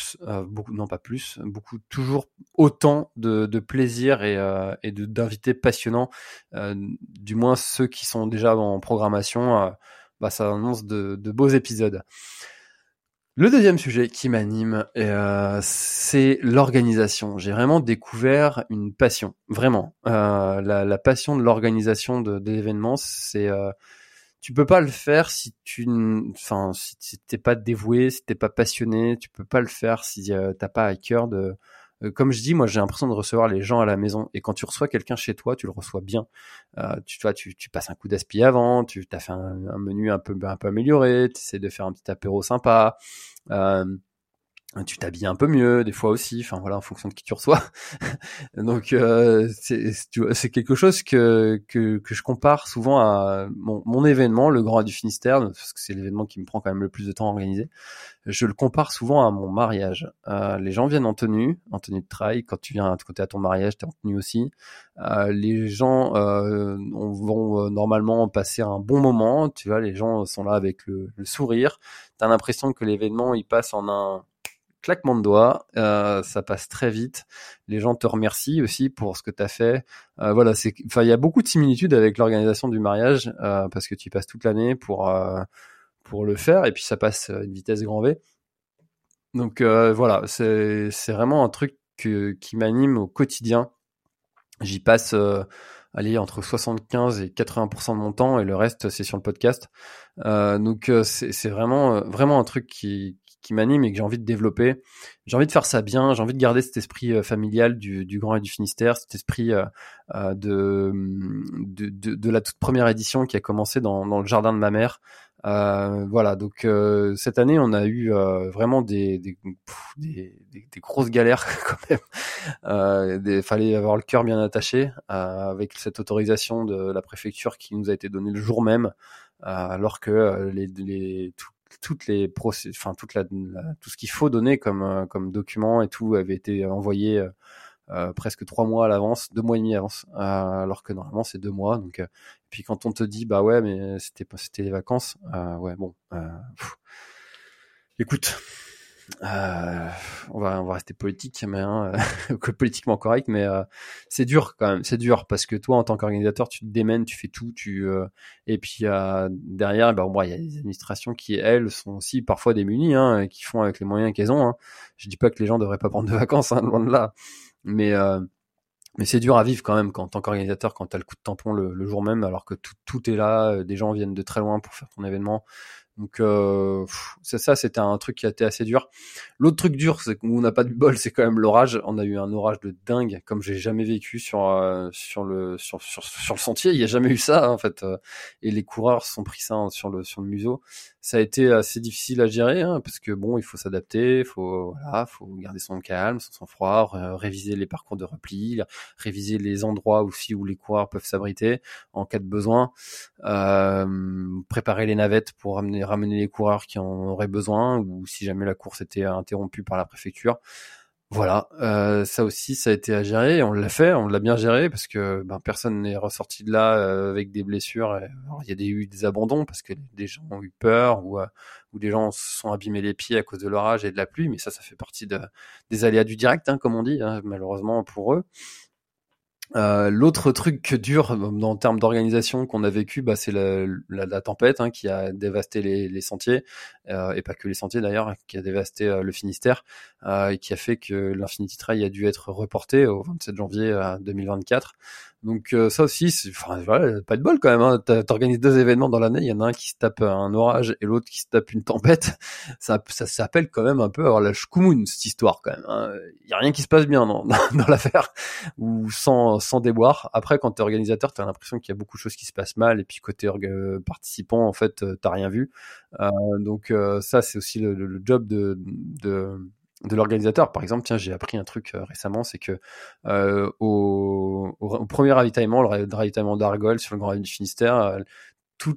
toujours autant de plaisir et d'invités passionnants. Du moins ceux qui sont déjà en programmation. Ça annonce de beaux épisodes. Le deuxième sujet qui m'anime, c'est l'organisation. J'ai vraiment découvert une passion, vraiment. La passion de l'organisation de l'événement, c'est tu peux pas le faire si si t'es pas dévoué, si t'es pas passionné, tu peux pas le faire si t'as pas à cœur de comme je dis, moi j'ai l'impression de recevoir les gens à la maison et quand tu reçois quelqu'un chez toi, tu le reçois bien. Tu passes un coup d'aspi avant, tu t'as fait un menu un peu amélioré, tu essaies de faire un petit apéro sympa. Tu t'habilles un peu mieux des fois aussi, enfin voilà, en fonction de qui tu reçois. Donc c'est quelque chose que je compare souvent à mon événement, le Grand du Finistère, parce que c'est l'événement qui me prend quand même le plus de temps à organiser. Je le compare souvent à mon mariage. Les gens viennent en tenue de trail. Quand tu viens à ton mariage, t'es en tenue aussi. Les gens vont normalement passer un bon moment. Tu vois, les gens sont là avec le sourire. T'as l'impression que l'événement il passe en un claquement de doigts, ça passe très vite. Les gens te remercient aussi pour ce que t'as fait. Voilà, il y a beaucoup de similitudes avec l'organisation du mariage parce que tu passes toute l'année pour le faire et puis ça passe à une vitesse grand V. Donc voilà, c'est vraiment un truc qui m'anime au quotidien. J'y passe entre 75 et 80% de mon temps et le reste c'est sur le podcast. Donc c'est vraiment un truc qui m'anime et que j'ai envie de développer. J'ai envie de faire ça bien, j'ai envie de garder cet esprit familial du Grand et du Finistère, cet esprit de la toute première édition qui a commencé dans le jardin de ma mère. Voilà, donc cette année on a eu vraiment des grosses galères quand même. Fallait avoir le cœur bien attaché avec cette autorisation de la préfecture qui nous a été donnée le jour même, alors que toutes les enfin tout ce qu'il faut donner comme document et tout avait été envoyé presque 3 mois à l'avance, 2 mois et demi à l'avance, alors que normalement c'est 2 mois. Donc puis quand on te dit bah ouais mais c'était les vacances, ouais bon, écoute. On va rester politique, mais politiquement correct, mais c'est dur quand même. C'est dur parce que toi, en tant qu'organisateur, tu te démènes, tu fais tout, et puis derrière, bon, il y a des administrations qui elles sont aussi parfois démunies, hein, qui font avec les moyens qu'elles ont. Hein. Je dis pas que les gens devraient pas prendre de vacances, hein, loin de là, mais c'est dur à vivre quand même en tant qu'organisateur quand t'as le coup de tampon le jour même, alors que tout est là, des gens viennent de très loin pour faire ton événement. Donc ça c'était un truc qui a été assez dur. L'autre truc dur, c'est qu'on n'a pas de bol, c'est quand même l'orage. On a eu un orage de dingue comme j'ai jamais vécu sur le sentier. Il y a jamais eu ça en fait. Et les coureurs se sont pris ça sur le museau. Ça a été assez difficile à gérer hein, parce que bon, il faut s'adapter, faut garder son calme, son sang-froid, réviser les parcours de repli, réviser les endroits aussi où les coureurs peuvent s'abriter en cas de besoin, préparer les navettes pour ramener les coureurs qui en auraient besoin ou si jamais la course était interrompue par la préfecture. Voilà, ça aussi, ça a été à gérer. On l'a bien géré parce que personne n'est ressorti de là avec des blessures. Alors, il y a eu des abandons parce que des gens ont eu peur ou des gens se sont abîmés les pieds à cause de l'orage et de la pluie. Mais ça fait partie des aléas du direct, hein, comme on dit, hein, malheureusement pour eux. L'autre truc dur en termes d'organisation qu'on a vécu, c'est la tempête hein, qui a dévasté les sentiers et pas que les sentiers d'ailleurs, qui a dévasté le Finistère et qui a fait que l'Infinity Trail a dû être reporté au 27 janvier 2024. Donc ça aussi, voilà, pas de bol quand même. Hein. T'organises 2 événements dans l'année, il y en a un qui se tape un orage et l'autre qui se tape une tempête. Ça s'appelle quand même un peu avoir la shkoumoun cette histoire quand même. Hein. Il y a rien qui se passe bien dans l'affaire ou sans déboire. Après, quand t'es organisateur, t'as l'impression qu'il y a beaucoup de choses qui se passent mal et puis côté participant, en fait, t'as rien vu. Donc ça, c'est aussi le job de l'organisateur. Par exemple, tiens, j'ai appris un truc récemment, c'est que au premier ravitaillement, le ravitaillement d'Argol sur le Grand Raid du Finistère, tout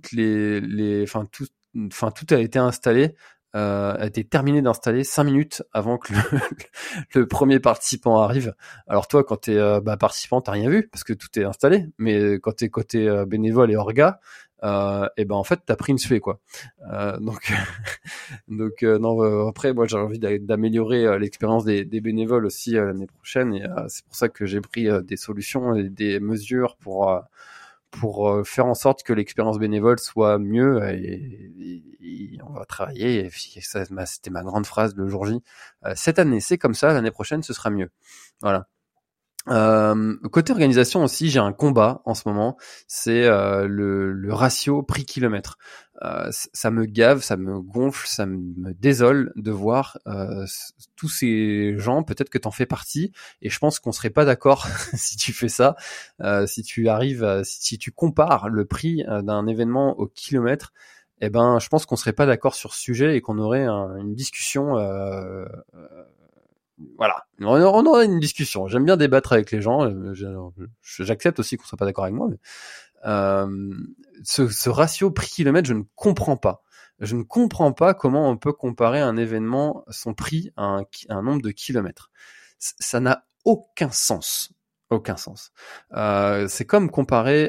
a été installé, a été terminé d'installer 5 minutes avant que le premier participant arrive. Alors toi, quand t'es participant, t'as rien vu parce que tout est installé, mais quand t'es côté bénévole et orga, en fait t'as pris une suée quoi. Donc non, après moi j'ai envie d'améliorer l'expérience des bénévoles aussi l'année prochaine et c'est pour ça que j'ai pris des solutions et des mesures pour faire en sorte que l'expérience bénévole soit mieux et on va travailler. Et ça, c'était ma grande phrase le jour J. Cette année, c'est comme ça. L'année prochaine, ce sera mieux. Voilà. Côté organisation aussi, j'ai un combat en ce moment. C'est le ratio prix kilomètre. Ça me gave, ça me gonfle, ça me désole de voir tous ces gens. Peut-être que t'en fais partie, et je pense qu'on serait pas d'accord si tu fais ça. Si tu compares le prix d'un événement au kilomètre, je pense qu'on serait pas d'accord sur ce sujet et qu'on aurait une discussion. Voilà, on aurait une discussion. J'aime bien débattre avec les gens. J'accepte aussi qu'on soit pas d'accord avec moi, mais ce ratio prix kilomètre, je ne comprends pas. Je ne comprends pas comment on peut comparer un événement, son prix, à un nombre de kilomètres. Ça n'a aucun sens. Aucun sens. C'est comme comparer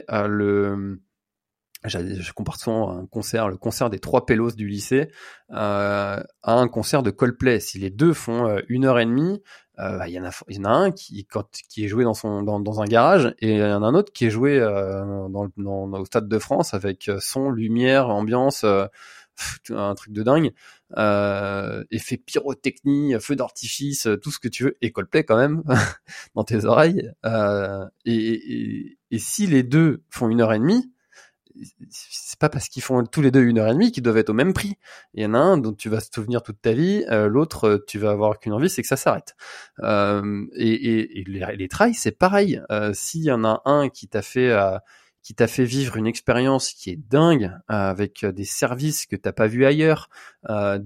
je compare souvent le concert des 3 pélos du lycée, à un concert de Coldplay. Si les deux font 1h30, il y en a un qui est joué dans un garage et il y en a un autre qui est joué au Stade de France avec son, lumière, ambiance, un truc de dingue, effet pyrotechnie, feu d'artifice, tout ce que tu veux, et Coldplay quand même dans tes oreilles. Et si les deux font 1h30, c'est pas parce qu'ils font tous les deux 1h30 qu'ils doivent être au même prix. Il y en a un dont tu vas te souvenir toute ta vie, l'autre tu vas avoir qu'une envie, c'est que ça s'arrête. Et les trails, c'est pareil. S'il y en a un qui t'a fait vivre une expérience qui est dingue, avec des services que t'as pas vu ailleurs, un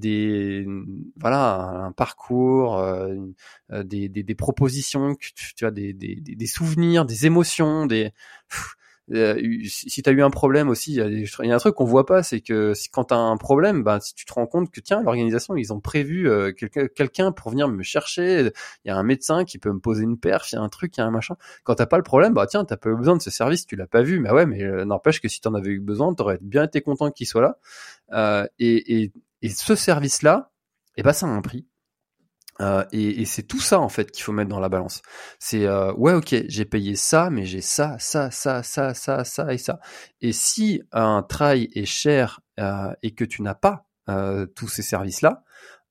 parcours, des propositions, que tu as des souvenirs, des émotions, Si t'as eu un problème aussi, il y a un truc qu'on voit pas, c'est que quand t'as un problème, si tu te rends compte que tiens, l'organisation, ils ont prévu quelqu'un pour venir me chercher, il y a un médecin qui peut me poser une perf, il y a un truc, il y a un machin. Quand t'as pas le problème, tiens, t'as pas eu besoin de ce service, tu l'as pas vu, mais ouais, mais n'empêche que si t'en avais eu besoin, t'aurais bien été content qu'il soit là. Et ce service-là, ça a un prix. Et c'est tout ça en fait qu'il faut mettre dans la balance. C'est ouais, ok, j'ai payé ça, mais j'ai ça et ça. Et si un trail est cher et que tu n'as pas tous ces services-là,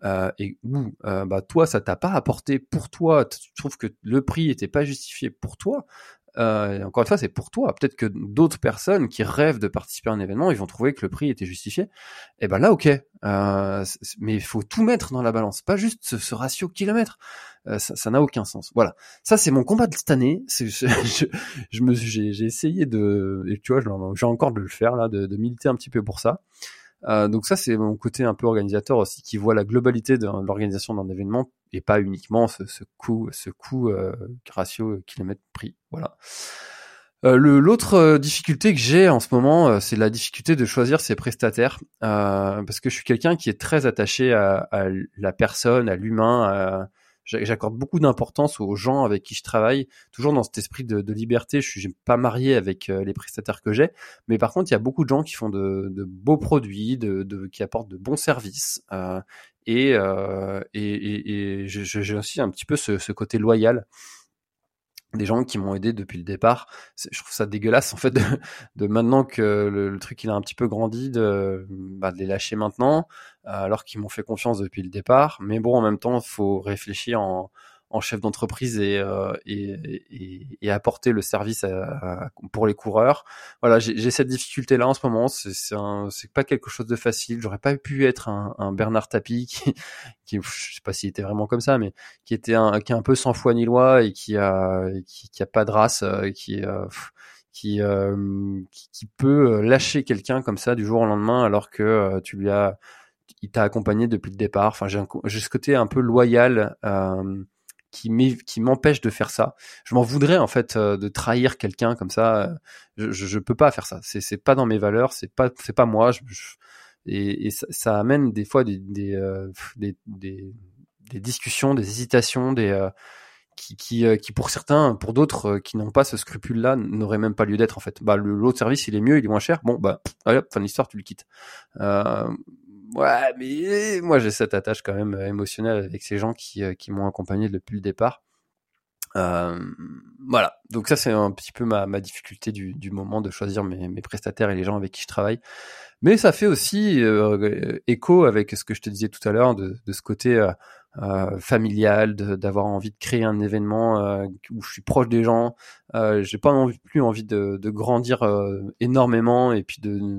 toi ça t'a pas apporté pour toi, tu trouves que le prix était pas justifié pour toi. Encore une fois, c'est pour toi. Peut-être que d'autres personnes qui rêvent de participer à un événement, ils vont trouver que le prix était justifié. Et là, ok. Mais il faut tout mettre dans la balance, pas juste ce ratio kilomètre. Ça n'a aucun sens. Voilà. Ça, c'est mon combat de cette année. J'ai essayé et tu vois, j'ai encore de le faire là, de militer un petit peu pour ça. Donc ça, c'est mon côté un peu organisateur aussi, qui voit la globalité de l'organisation d'un événement et pas uniquement ce coût ratio kilomètre prix. Voilà. L'autre difficulté que j'ai en ce moment, c'est la difficulté de choisir ses prestataires, parce que je suis quelqu'un qui est très attaché à la personne, à l'humain. J'accorde beaucoup d'importance aux gens avec qui je travaille, toujours dans cet esprit de liberté. Je suis pas marié avec les prestataires que j'ai, mais par contre, il y a beaucoup de gens qui font de beaux produits, qui apportent de bons services, et j'ai aussi un petit peu ce côté loyal. Des gens qui m'ont aidé depuis le départ. Je trouve ça dégueulasse en fait de maintenant que le truc il a un petit peu grandi de les lâcher maintenant alors qu'ils m'ont fait confiance depuis le départ. Mais bon, en même temps, il faut réfléchir en chef d'entreprise et apporter le service pour les coureurs. Voilà, j'ai cette difficulté là en ce moment. C'est pas quelque chose de facile. J'aurais pas pu être un Bernard Tapie qui je sais pas s'il était vraiment comme ça, mais qui est un peu sans foi ni loi et qui a pas de race, qui peut lâcher quelqu'un comme ça du jour au lendemain alors que il t'a accompagné depuis le départ. Enfin, j'ai ce côté un peu loyal qui m'empêche de faire ça. Je m'en voudrais en fait de trahir quelqu'un comme ça. Je peux pas faire ça. C'est pas dans mes valeurs. C'est pas moi. Et ça amène des fois des discussions, des hésitations, qui pour certains, pour d'autres qui n'ont pas ce scrupule-là, n'auraient même pas lieu d'être en fait. L'autre service il est mieux, il est moins cher. Bon allez hop, fin de l'histoire, tu le quittes. Ouais, mais moi j'ai cette attache quand même émotionnelle avec ces gens qui m'ont accompagné depuis le départ. Voilà, donc ça c'est un petit peu ma difficulté du moment de choisir mes prestataires et les gens avec qui je travaille. Mais ça fait aussi écho avec ce que je te disais tout à l'heure de ce côté familial, d'avoir envie de créer un événement où je suis proche des gens. J'ai pas plus envie de grandir énormément et puis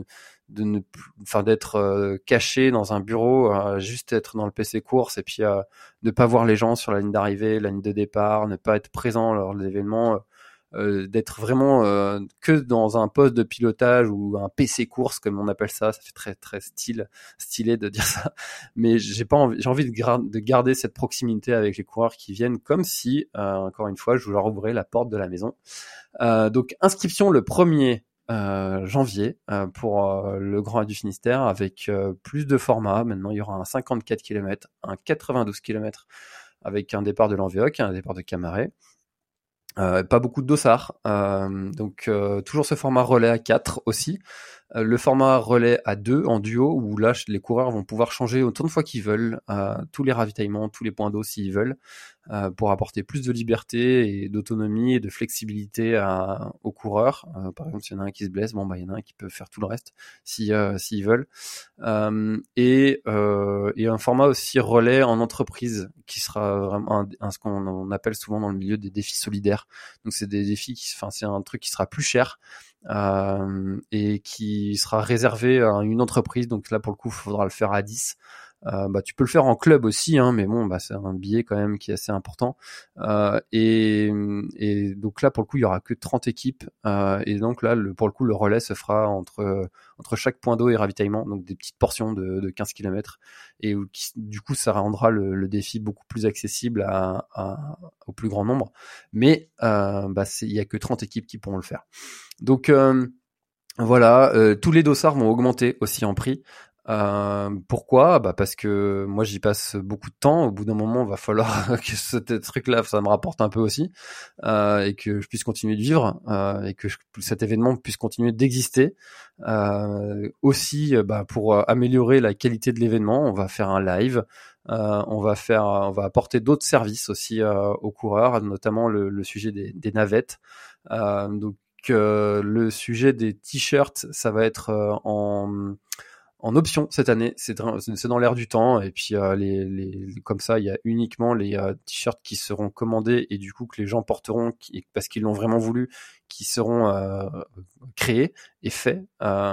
d'être caché dans un bureau, juste être dans le PC course et puis ne pas voir les gens sur la ligne d'arrivée, la ligne de départ, ne pas être présent lors de l'événement, d'être vraiment que dans un poste de pilotage ou un PC course comme on appelle ça fait très très stylé de dire ça, mais j'ai envie de garder cette proximité avec les coureurs qui viennent comme si encore une fois je leur ouvrais la porte de la maison. Donc inscription le 1er janvier pour le Grand Raid du Finistère avec plus de formats. Maintenant il y aura un 54 km, un 92 km avec un départ de l'Envéoc, un départ de Camaret. Pas beaucoup de dossards, donc toujours ce format relais à 4 aussi. Le format relais à 2 en duo où là les coureurs vont pouvoir changer autant de fois qu'ils veulent tous les ravitaillements, tous les points d'eau s'ils veulent, pour apporter plus de liberté et d'autonomie et de flexibilité aux coureurs. Par exemple, s'il y en a un qui se blesse, il y en a un qui peut faire tout le reste s'ils veulent. Et un format aussi relais en entreprise qui sera vraiment ce qu'on appelle souvent dans le milieu des défis solidaires. Donc c'est des défis c'est un truc qui sera plus cher et qui sera réservé à une entreprise. Donc là pour le coup il faudra le faire à 10 Tu peux le faire en club aussi, hein, mais bon, c'est un billet quand même qui est assez important. Et donc là, pour le coup, il y aura que 30 équipes. Et donc là, pour le coup, le relais se fera entre chaque point d'eau et ravitaillement, donc des petites portions de 15 km. Et du coup, ça rendra le défi beaucoup plus accessible au plus grand nombre. Mais il y a que 30 équipes qui pourront le faire. Donc voilà, tous les dossards vont augmenter aussi en prix. Pourquoi ? Parce que moi j'y passe beaucoup de temps. Au bout d'un moment, va falloir que ce truc-là, ça me rapporte un peu aussi, et que je puisse continuer de vivre, et que cet événement puisse continuer d'exister. Aussi, pour améliorer la qualité de l'événement, on va faire un live. On va apporter d'autres services aussi aux coureurs, notamment le sujet des navettes. Donc le sujet des t-shirts, ça va être en option cette année. C'est dans l'air du temps. Et puis comme ça, il y a uniquement les t-shirts qui seront commandés et du coup que les gens porteront parce qu'ils l'ont vraiment voulu, qui seront créés et faits.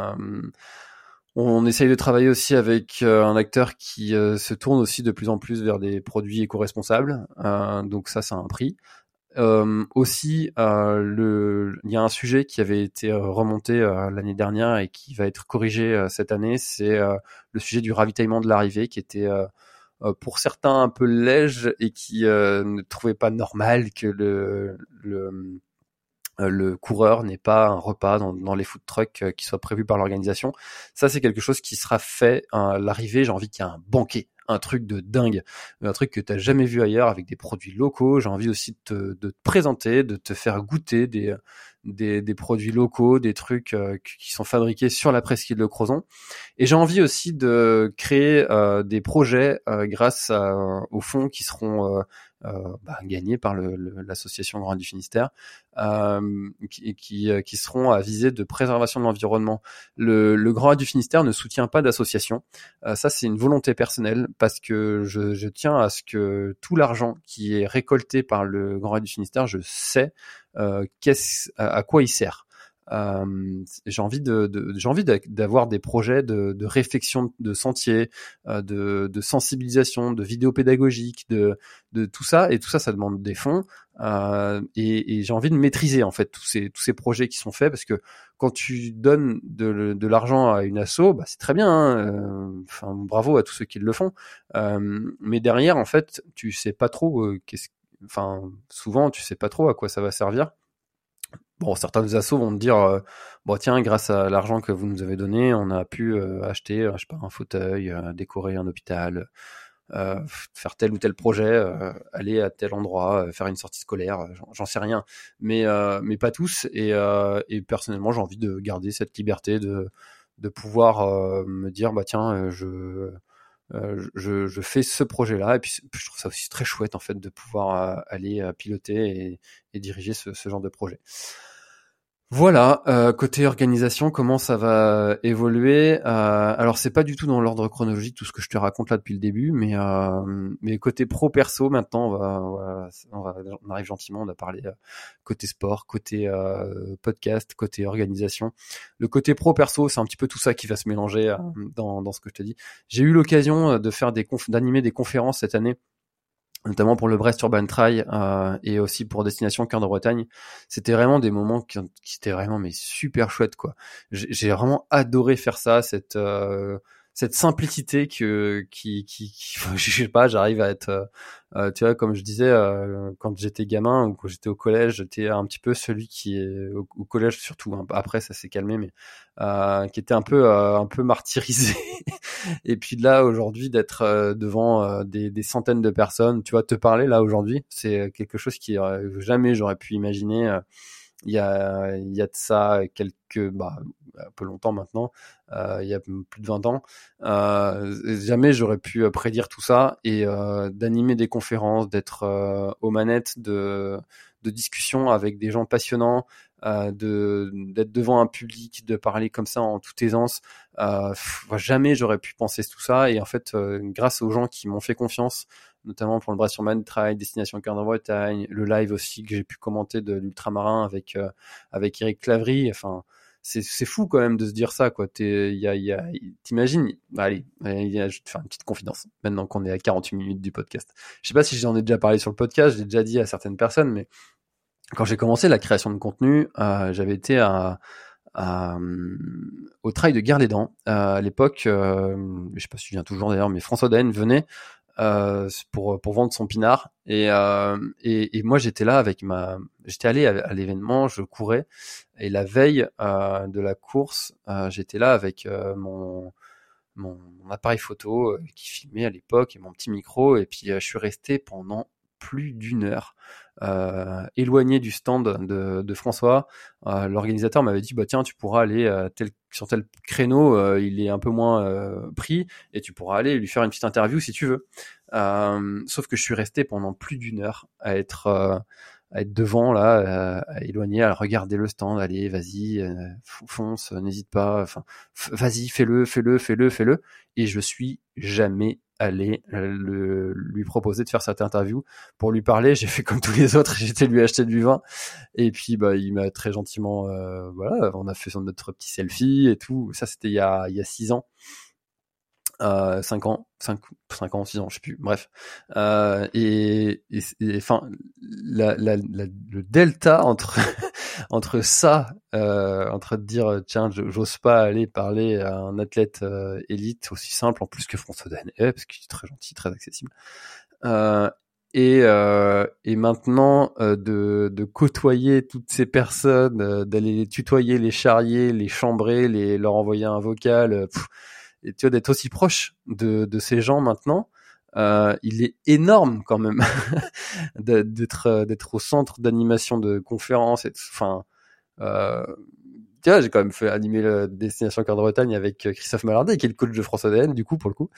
On essaye de travailler aussi avec un acteur qui se tourne aussi de plus en plus vers des produits éco-responsables. Donc ça a un prix. Aussi, il y a un sujet qui avait été remonté l'année dernière et qui va être corrigé cette année, c'est le sujet du ravitaillement de l'arrivée qui était pour certains un peu léger et qui ne trouvaient pas normal que le coureur n'ait pas un repas dans les food trucks qui soit prévu par l'organisation. Ça, c'est quelque chose qui sera fait à l'arrivée. J'ai envie qu'il y ait un banquet, un truc de dingue, un truc que t'as jamais vu ailleurs avec des produits locaux. J'ai envie aussi de te présenter, de te faire goûter des produits locaux, des trucs qui sont fabriqués sur la presqu'île de Crozon. Et j'ai envie aussi de créer des projets grâce aux fonds qui seront gagnés par l'association Grand du Finistère, qui seront à visée de préservation de l'environnement. Le Grand du Finistère ne soutient pas d'association. Ça, c'est une volonté personnelle parce que je tiens à ce que tout l'argent qui est récolté par le Grand du Finistère, je sais à quoi il sert. J'ai envie d'avoir des projets de réflexion de sentiers, de sensibilisation, de vidéos pédagogiques, de tout ça, et tout ça demande des fonds, et j'ai envie de maîtriser en fait tous ces projets qui sont faits, parce que quand tu donnes de l'argent à une asso, c'est très bien, hein, bravo à tous ceux qui le font, mais derrière en fait tu sais pas trop souvent tu sais pas trop à quoi ça va servir. Bon, certains assos vont te dire, tiens, grâce à l'argent que vous nous avez donné, on a pu acheter, je sais pas, un fauteuil, décorer un hôpital, faire tel ou tel projet, aller à tel endroit, faire une sortie scolaire, j'en sais rien, mais pas tous. Et personnellement, j'ai envie de garder cette liberté de pouvoir me dire, tiens, je fais ce projet-là, et puis je trouve ça aussi très chouette en fait de pouvoir aller piloter et diriger ce genre de projet. Voilà, côté organisation, comment ça va évoluer, alors c'est pas du tout dans l'ordre chronologique tout ce que je te raconte là depuis le début, mais côté pro perso maintenant on arrive gentiment, on a parlé côté sport, côté podcast, côté organisation. Le côté pro perso, c'est un petit peu tout ça qui va se mélanger dans ce que je te dis. J'ai eu l'occasion de faire d'animer des conférences cette année, notamment pour le Brest Urban Trail et aussi pour Destination Cœur de Bretagne. C'était vraiment des moments qui étaient vraiment super chouettes quoi. J'ai vraiment adoré faire ça, cette simplicité qui je sais pas, j'arrive à être tu vois, comme je disais, quand j'étais gamin ou quand j'étais au collège, j'étais un petit peu celui qui est au collège surtout, hein. Après ça s'est calmé, mais qui était un peu martyrisé. Et puis là aujourd'hui d'être devant des centaines de personnes, tu vois, te parler là aujourd'hui, c'est quelque chose qui jamais j'aurais pu imaginer. Il y a de ça un peu longtemps maintenant, il y a plus de 20 ans, jamais j'aurais pu prédire tout ça, et d'animer des conférences, d'être aux manettes de discussions avec des gens passionnants, d'être devant un public, de parler comme ça en toute aisance, jamais j'aurais pu penser tout ça. Et en fait, grâce aux gens qui m'ont fait confiance, notamment pour le Brest Urban Trail, Destination Cœur de Bretagne, le live aussi que j'ai pu commenter de l'ultramarin avec Eric Clavry, enfin c'est fou quand même de se dire ça, quoi. T'imagines, allez, je vais te faire une petite confidence maintenant qu'on est à 48 minutes du podcast. Je sais pas si j'en ai déjà parlé sur le podcast, je l'ai déjà dit à certaines personnes, mais quand j'ai commencé la création de contenu, j'avais été au trail de Guerre-les-Dents. À l'époque, je sais pas si je viens toujours d'ailleurs, mais François Daen venait pour vendre son pinard et moi j'étais là j'étais allé à l'événement, je courais et la veille de la course, j'étais là avec mon appareil photo qui filmait à l'époque et mon petit micro et puis je suis resté pendant plus d'une heure éloigné du stand de François. L'organisateur m'avait dit tiens, tu pourras aller sur tel créneau, il est un peu moins pris et tu pourras aller lui faire une petite interview si tu veux. Sauf que je suis resté pendant plus d'une heure à être devant là, éloigné, à regarder le stand. Allez, vas-y, fonce, n'hésite pas. Enfin, vas-y, fais-le. Et je suis jamais allé lui proposer de faire cette interview. Pour lui parler, j'ai fait comme tous les autres, j'étais lui acheter du vin. Et puis il m'a très gentiment, voilà, on a fait notre petit selfie et tout. Ça c'était il y a 6 ans. 5 ans, 6 ans, je sais plus, bref. Et enfin, le delta entre, entre ça, entre te dire, tiens, j'ose pas aller parler à un athlète élite aussi simple, en plus que François Daen, parce qu'il est très gentil, très accessible. Et maintenant, de côtoyer toutes ces personnes, d'aller les tutoyer, les charrier, les chambrer, leur envoyer un vocal, et tu vois, d'être aussi proche de ces gens maintenant, il est énorme quand même d'être au centre d'animation de conférences. Enfin, tu vois, j'ai quand même fait animer la Destination Cœur de Bretagne avec Christophe Mallardet, qui est le coach de François Daen, du coup, pour le coup.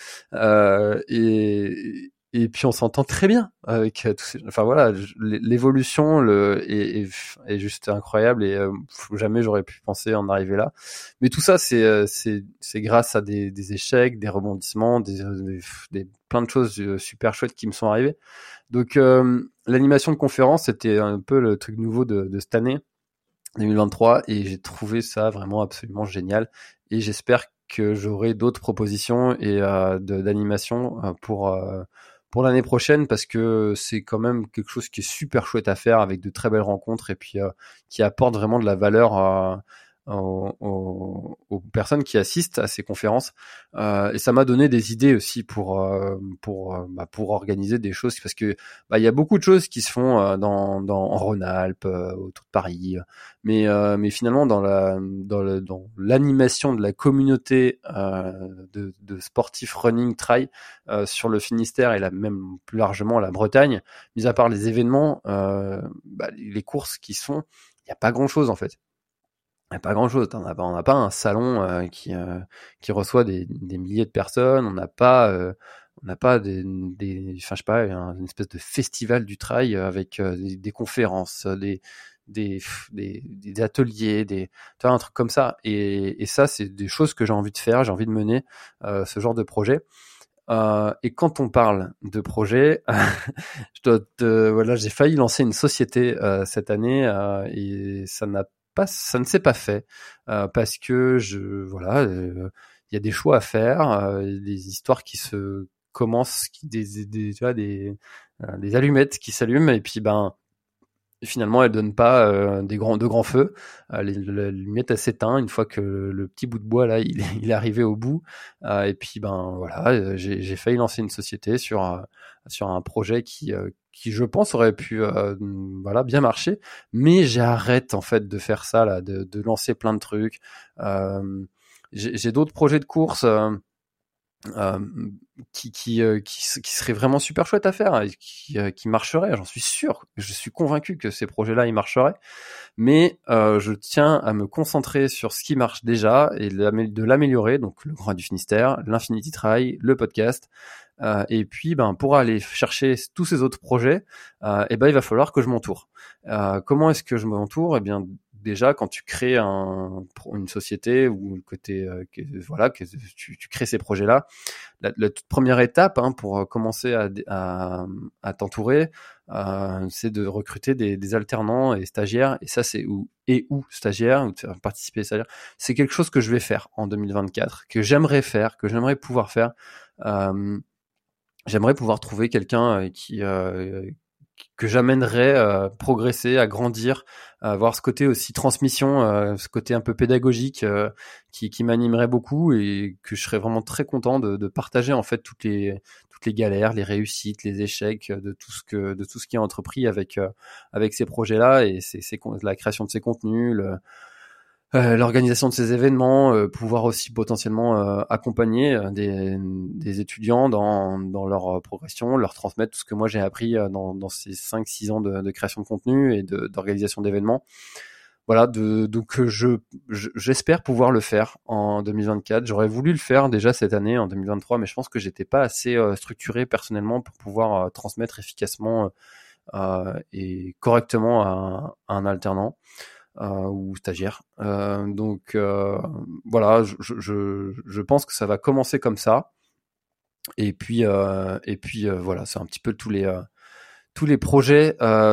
Et puis on s'entend très bien avec tous ces... Enfin voilà, l'évolution est juste incroyable et jamais j'aurais pu penser en arriver là. Mais tout ça c'est grâce à des échecs, des rebondissements, des plein de choses super chouettes qui me sont arrivées. Donc l'animation de conférence, c'était un peu le truc nouveau de cette année 2023 et j'ai trouvé ça vraiment absolument génial et j'espère que j'aurai d'autres propositions et d'animation pour l'année prochaine parce que c'est quand même quelque chose qui est super chouette à faire avec de très belles rencontres et puis qui apporte vraiment de la valeur aux personnes qui assistent à ces conférences et ça m'a donné des idées aussi pour organiser des choses parce que il y a beaucoup de choses qui se font en Rhône-Alpes autour de Paris mais finalement dans l'animation de la communauté de sportifs running trail sur le Finistère et même plus largement la Bretagne, mis à part les événements les courses qui se font, il y a pas grand chose en fait. Il n'y a pas grand-chose. On n'a pas un salon qui reçoit des milliers de personnes. On n'a pas enfin je sais pas, une espèce de festival du trail avec des conférences, des ateliers, tu vois, un truc comme ça. Et ça, c'est des choses que j'ai envie de faire. J'ai envie de mener ce genre de projet. Et quand on parle de projet, j'ai failli lancer une société cette année et ça ne s'est pas fait parce que il y a des choix à faire, des histoires qui se commencent, tu vois, des allumettes qui s'allument et puis finalement elles donnent pas de grands feux. La allumette elle s'éteint une fois que le petit bout de bois là il est arrivé au bout et puis voilà, j'ai failli lancer une société sur un projet qui je pense aurait pu bien marcher, mais j'arrête en fait de faire ça là, de lancer plein de trucs. J'ai d'autres projets de course qui serait vraiment super chouette à faire et qui marcherait, j'en suis sûr, je suis convaincu que ces projets-là ils marcheraient, mais je tiens à me concentrer sur ce qui marche déjà et de l'améliorer, donc le Grand Raid du Finistère, l'Infinity Trail, le podcast, et puis pour aller chercher tous ces autres projets, il va falloir que je m'entoure. Comment est-ce que je m'entoure? Eh bien déjà, quand tu crées une société ou que tu crées ces projets-là, la toute première étape pour commencer à t'entourer, c'est de recruter des alternants et stagiaires, et ça c'est ou stagiaires, ou de faire participer stagiaires. C'est quelque chose que je vais faire en 2024, que j'aimerais faire, que j'aimerais pouvoir faire. J'aimerais pouvoir trouver quelqu'un que j'amènerais progresser, à grandir, à avoir ce côté aussi transmission, ce côté un peu pédagogique qui m'animerait beaucoup, et que je serais vraiment très content de partager en fait toutes les galères, les réussites, les échecs de tout ce qui est entrepris avec ces projets-là, et la création de ces contenus, l'organisation de ces événements, pouvoir aussi potentiellement accompagner des étudiants dans leur progression, leur transmettre tout ce que moi j'ai appris dans ces 5-6 ans de création de contenu et d'organisation d'événements. Voilà, donc j'espère pouvoir le faire en 2024. J'aurais voulu le faire déjà cette année, en 2023, mais je pense que j'étais pas assez structuré personnellement pour pouvoir transmettre efficacement et correctement à un alternant. Ou stagiaire. Donc voilà, je pense que ça va commencer comme ça. Et puis voilà, c'est un petit peu tous les projets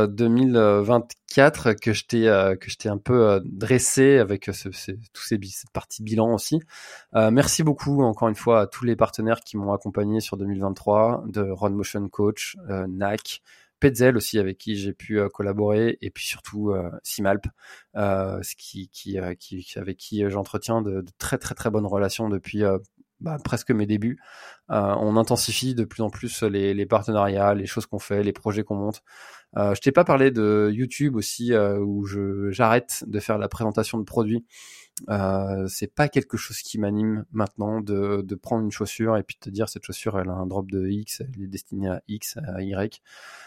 2024 que je t'ai un peu dressé avec cette partie bilan aussi. Merci beaucoup encore une fois à tous les partenaires qui m'ont accompagné sur 2023, de Run Motion Coach, NAC, Petzel aussi, avec qui j'ai pu collaborer, et puis surtout Simalp, avec qui j'entretiens de très très très bonnes relations depuis presque mes débuts. On intensifie de plus en plus les partenariats, les choses qu'on fait, les projets qu'on monte. Je t'ai pas parlé de YouTube aussi, où j'arrête de faire la présentation de produits. C'est pas quelque chose qui m'anime maintenant, de prendre une chaussure et puis de te dire cette chaussure elle a un drop de X, elle est destinée à X, à Y.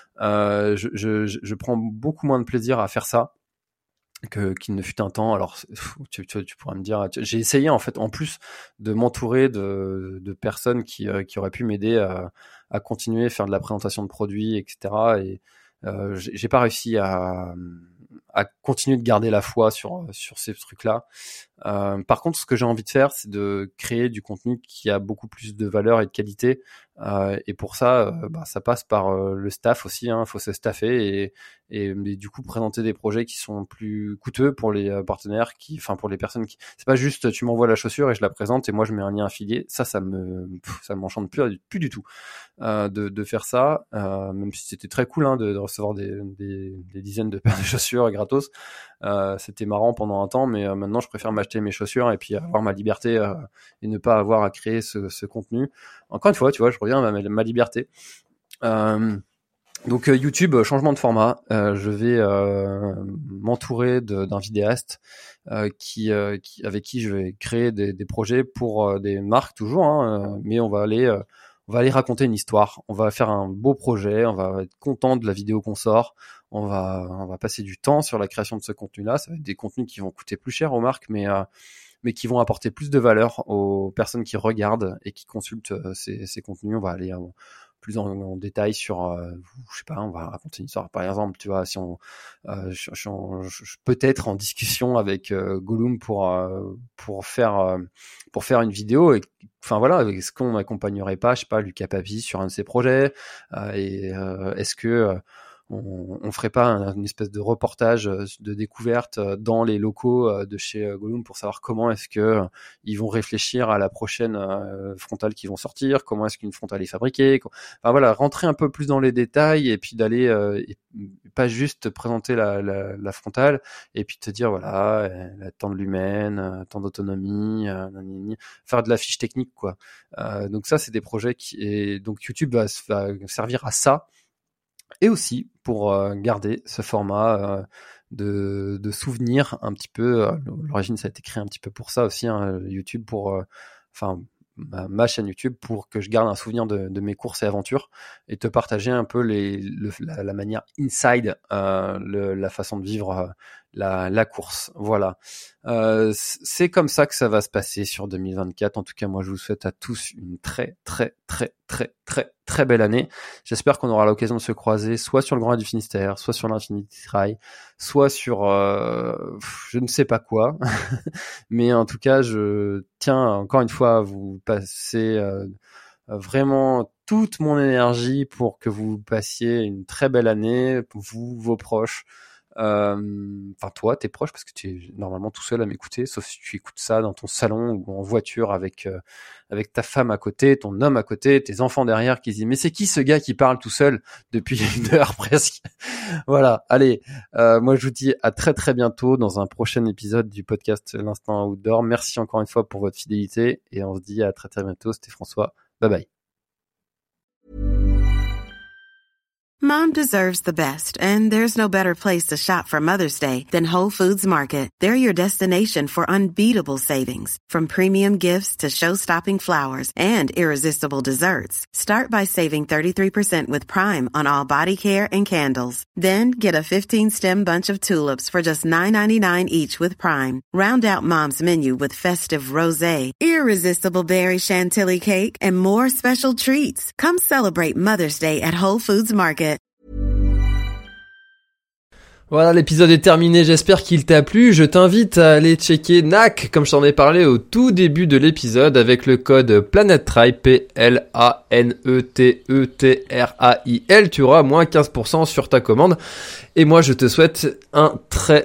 Je prends beaucoup moins de plaisir à faire ça qu'il ne fut un temps. Alors tu pourras me dire, j'ai essayé en fait, en plus de m'entourer de personnes qui auraient pu m'aider à continuer à faire de la présentation de produits, etc. Et j'ai pas réussi à continuer de garder la foi sur ces trucs-là. Par contre, ce que j'ai envie de faire, c'est de créer du contenu qui a beaucoup plus de valeur et de qualité. Et pour ça, ça passe par le staff aussi. Faut se staffer et du coup présenter des projets qui sont plus coûteux pour les partenaires, pour les personnes qui. C'est pas juste tu m'envoies la chaussure et je la présente et moi je mets un lien affilié. Ça m'enchante plus du tout de faire ça. Même si c'était très cool de recevoir des dizaines de paires de chaussures gratos. C'était marrant pendant un temps, mais maintenant je préfère m'acheter mes chaussures et puis avoir ma liberté et ne pas avoir à créer ce contenu. Encore une fois, tu vois, je reviens à ma liberté. Donc YouTube, changement de format. Je vais m'entourer d'un vidéaste avec qui je vais créer des projets pour des marques toujours, mais on va aller raconter une histoire. On va faire un beau projet. On va être content de la vidéo qu'on sort. On va passer du temps sur la création de ce contenu-là. Ça va être des contenus qui vont coûter plus cher aux marques, mais qui vont apporter plus de valeur aux personnes qui regardent et qui consultent ces contenus. On va aller plus en détail sur, je sais pas, on va raconter une histoire. Par exemple, tu vois, si je peux être en discussion avec Gollum pour faire une vidéo, et enfin voilà, est-ce qu'on n'accompagnerait pas, je sais pas, Lucas Papi sur un de ses projets, est-ce que on ferait pas une espèce de reportage de découverte dans les locaux de chez Gollum pour savoir comment est-ce que ils vont réfléchir à la prochaine frontale qu'ils vont sortir, comment est-ce qu'une frontale est fabriquée, enfin voilà, rentrer un peu plus dans les détails et puis d'aller et pas juste présenter la frontale et puis te dire voilà, tant de lumen, tant d'autonomie, faire de la fiche technique quoi. Donc ça c'est des projets donc YouTube va servir à ça. Et aussi pour garder ce format de souvenirs un petit peu. L'origine, ça a été créé un petit peu pour ça aussi, YouTube, pour ma chaîne YouTube, pour que je garde un souvenir de mes courses et aventures et te partager un peu la manière inside, la façon de vivre la course. Voilà. C'est comme ça que ça va se passer sur 2024. En tout cas, moi, je vous souhaite à tous une très, très, très, très, très, très belle année. J'espère qu'on aura l'occasion de se croiser soit sur le Grand Raid du Finistère, soit sur l'Infinity Trail, soit sur je ne sais pas quoi. Mais en tout cas, je tiens encore une fois à vous passer vraiment toute mon énergie pour que vous passiez une très belle année, vous, vos proches. Enfin toi, tes proches, parce que tu es normalement tout seul à m'écouter, sauf si tu écoutes ça dans ton salon ou en voiture avec ta femme à côté, ton homme à côté, tes enfants derrière qui se disent mais c'est qui ce gars qui parle tout seul depuis 1 heure presque. Voilà, allez, moi je vous dis à très très bientôt dans un prochain épisode du podcast L'Instant Outdoor. Merci encore une fois pour votre fidélité et on se dit à très très bientôt. C'était François, bye bye. Mom deserves the best, and there's no better place to shop for Mother's Day than Whole Foods Market. They're your destination for unbeatable savings, from premium gifts to show-stopping flowers and irresistible desserts. Start by saving 33% with Prime on all body care and candles. Then get a 15-stem bunch of tulips for just $9.99 each with Prime. Round out Mom's menu with festive rosé, irresistible berry chantilly cake, and more special treats. Come celebrate Mother's Day at Whole Foods Market. Voilà, l'épisode est terminé, j'espère qu'il t'a plu. Je t'invite à aller checker NAC, comme je t'en ai parlé au tout début de l'épisode, avec le code PlanetTrail, PLANETETRAIL. Tu auras moins 15% sur ta commande. Et moi, je te souhaite un très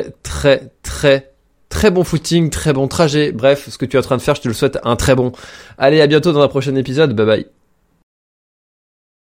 bon footing, très bon trajet. Bref, ce que tu es en train de faire, je te le souhaite un très bon. Allez, à bientôt dans un prochain épisode. Bye bye.